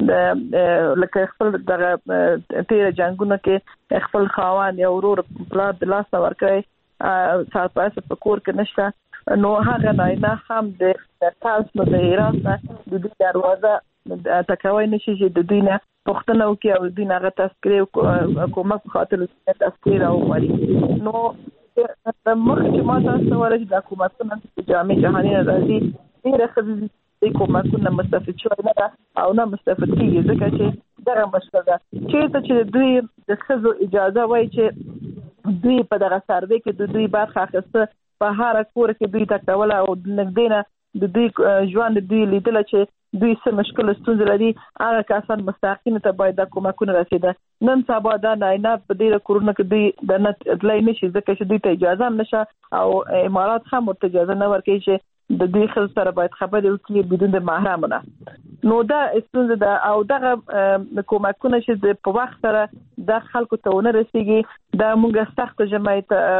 لکه خپل دغه تیر جنگونه کې خپل خاوند یا ورور پلار د لاس ورکړي سرپرست په کور کې نشته، نو هغه نارینه هم د تاسو د ایران د دې دروازه تکوي نشي چې د دوی نه پښتنه وکي او دوی نه تذکره کومه خاطر تذکره او وړي. نو د مخ چې ما تاسو ورته د حکومتونو د جامع جهاني راځي ډیره خزي کومکونه مستفید شوی نه او نه مستفید کیږي، ځکه چې دغه مشکل ده چې دوی د خزو اجازه وای چې دوی په دغه سروې کې د دوی برخه اخیسته په هر کور کې دوی تکوله او نګدینه د دوی ژوند دوی لیدل چې دوی څه مشکل ستونزې لري هغه کسان مستحقین ته باید د کومکونه رسیده. نن سبا دا نه په ډیره کورونه کې دوی د نت اطلاع نشي ځکه چې دوی ته اجازه نشه او امارات هم ورته اجازه نه ورکوي چې د دوی خل سره باید خبرې وکړي بدون د محرمونه. نو دا ستونزه ده او دغه کومکونه چې په وخت سره د خلکو ته ونه رسیږي دا موږ سخت جمعي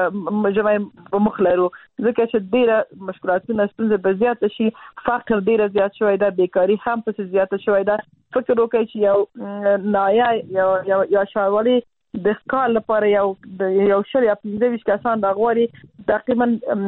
په مخ لرو، ځکه چې ډیره مشکلاتونه ستونزه به زیات شي، فقر ډیره زیات شوی ده، بیکاری هم په زیات شوی ده. فکر وکړئ چې یو نایا یا شاولي د کال لپاره یو شری 15 کسان د غوړي تقریبا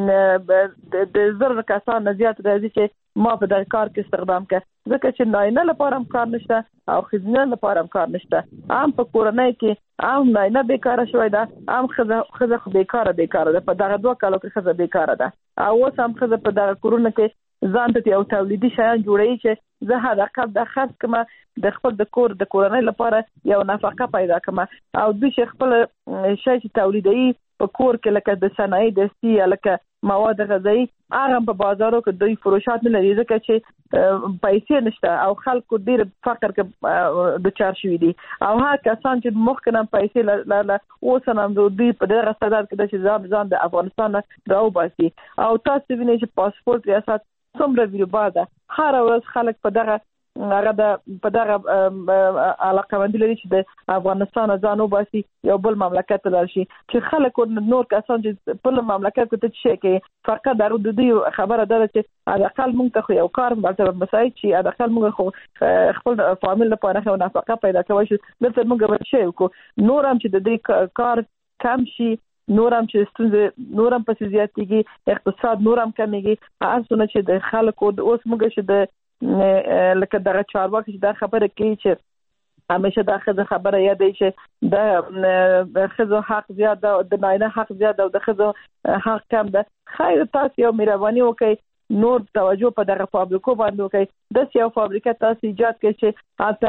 د زر کسان زیات راځي چې ما په دغه کار کې استخدام کړ، ځکه چې ناینه لپاره هم کار نشته او خزینه لپاره هم کار نشته. عام په کورنۍ کې عام ناینه بیکاره شوی ده، عام خزه بیکاره ده، په دغه 2 کالو کې خزه بیکاره ده او اوس هم خزه په دغه کورونه کې ځان ته یو تولیدي شیان جوړوي چې زه هدف د خرڅ کما د خپل د کورنۍ لپاره یو نفقه پیدا کما او دوی خپل شی چې تولیدي په کور کې لکه د صنایع دستي یا لکه مواد غذایی هغه په بازارو کې دوی فروشات نه لري، ځکه چې پیسې نشته او خلکو ډیر فقر کې د چار شوی دي او هغه کسان چې مخکنه پیسې اوس هم دوی په دغه صدر کې چې ځان د افغانستان راو باسي او تاسو وینئ چې پاسپورت ریاست څومره ویروبا ده، هر ورځ خلک په دغه علاقه مند لري چې د افغانستان ځانو باسي یو بل مملکت ته لاړ شي، چې خلک نور کسان چې په مملکت کې ته شي کې فقط درو د دوی خبره ده چې اقل موږ ته یو کار مثلا مساعد شي، اقل موږ خپل فامیل لپاره خو نفقه پیدا کوي چې دلته موږ به شي کو نور هم چې د دې کار کم شي، نور هم چې ستونزې نور هم پسې زیاتېږي، اقتصاد نور هم کمیږي، هر څونه چې د خلکو د اوس موږ چې د لکه دغه چارواکي چې دا خبره کوي چې همیشه دا خبره یادې چې د خزو حق زیات ده، د نارینه حق زیات ده او د خزو حق کم ده. خیر تاسو یو مهرباني وکړئ نور توجه په دغه فابریکو باندې وکړئ، د یو فابریکه تاسو ایجاد کړئ چې حتی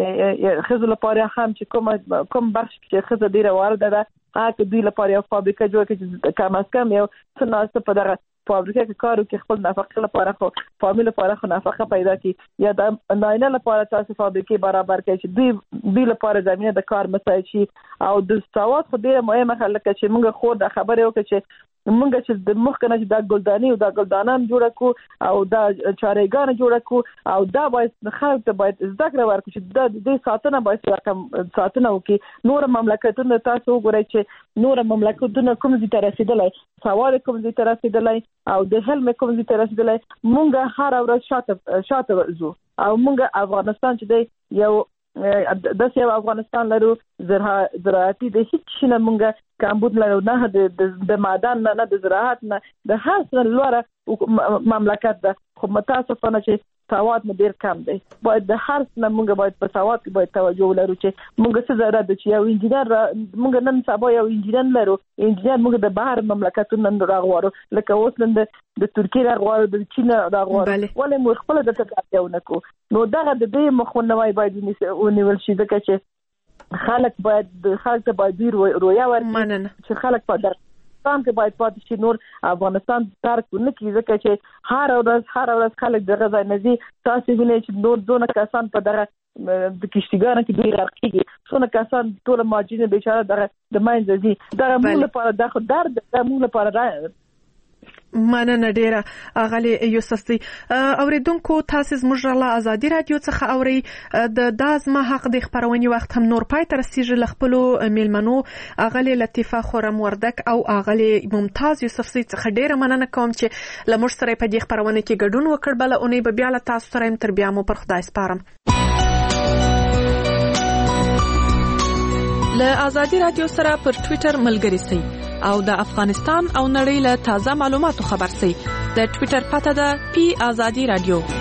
خزو لپاره هم چې کوم بخش چې خزو ډیره وارده ده هغه دوی لپاره یو فابریکه جوړ کړي چې کم از کم یو څه ناسته په دغه فابریکه کې کار وکړي، خپل نفقه لپاره خو فامیل لپاره خو نفقه پیدا کړي، یا د نارینه لپاره تاسو فابریکې برابر کړئ چې دوی لپاره زمينه د کار مساعد شي. او د سواد خو ډیره مهمه خلک چې موږ خو د خبرې وکړو چې موږ چې د مخکنه چې د ګلدانی او د ګلدانان جوړ کو او د چارېګان جوړ کو او دا باید خلک ته باید زده کړه ورکړي چې د دې ساتنه باید ساتنه وکړي. نور مملکتونه تاسو وګورئ چې نور مملکتونه کوم ځای ته رسیدلای، سواد کوم ځای ته رسیدلای او د حلم کوم ځای ته رسیدلای، موږ هر ورځ شاته ورځو او موږ افغانستان چې دی یو د سیو افغانستان لرو زراعتي د هیڅ شنه مونږه کمبود لرو، نه د معدن نه د زراعت نه د هر څه لوړه مملکت ده، خو متاسفانه چې سواد مو ډیر کم دی. باید د هر څه مونږ باید په سواد کې باید توجه ولرو چې مونږ څه ضرورت دی چې یو انجینر مونږ نن سبا یو انجینر لرو، انجینر مونږ د بهر مملکتونو نن راغوارو، لکه اوس نن د ترکیه راغوارو، د چین راغوارو، ولې مو خپل د تکاتیو نکو. نو دغه د دې مخونوي باید ونیول شي، ځکه چې خلک ته باید رویا ورکړي چې خلک په افغانستان کې باید پاتې شي نور افغانستان ترک نه کیږي ځکه چې هر ورځ خلک د غزا نزي تاسو وینئ چې نور دونه کسان په دغه د کشتیګانو کې دوی راکېږي څونه کسان ټول ماجینه بیچاره دغه د ماینځ دي دغه موږ لپاره د درد د موږ لپاره مننه ډیره اغلی یوسف دی اوریدونکو تاسو زموږ له ازادي رادیو څخه اوري د دازما حق د خبرونې وخت هم نور پای تر سیج لخپلو میلمنو اغلی لطیفه خورم وردک او اغلی ممتاز یوسف دی څخه ډیره مننه کوم چې لمر سره په دې خبرونه کې ګډون وکړ بل اونۍ به بیا له تاسو سره تر بیا مو پر خدای سپارم له ازادي رادیو سره پر ټوئیټر ملګری سئ او د افغانستان او نړۍ له تازه معلوماتو خبر سئ د ټوئیټر پته ده پی ازادي رادیو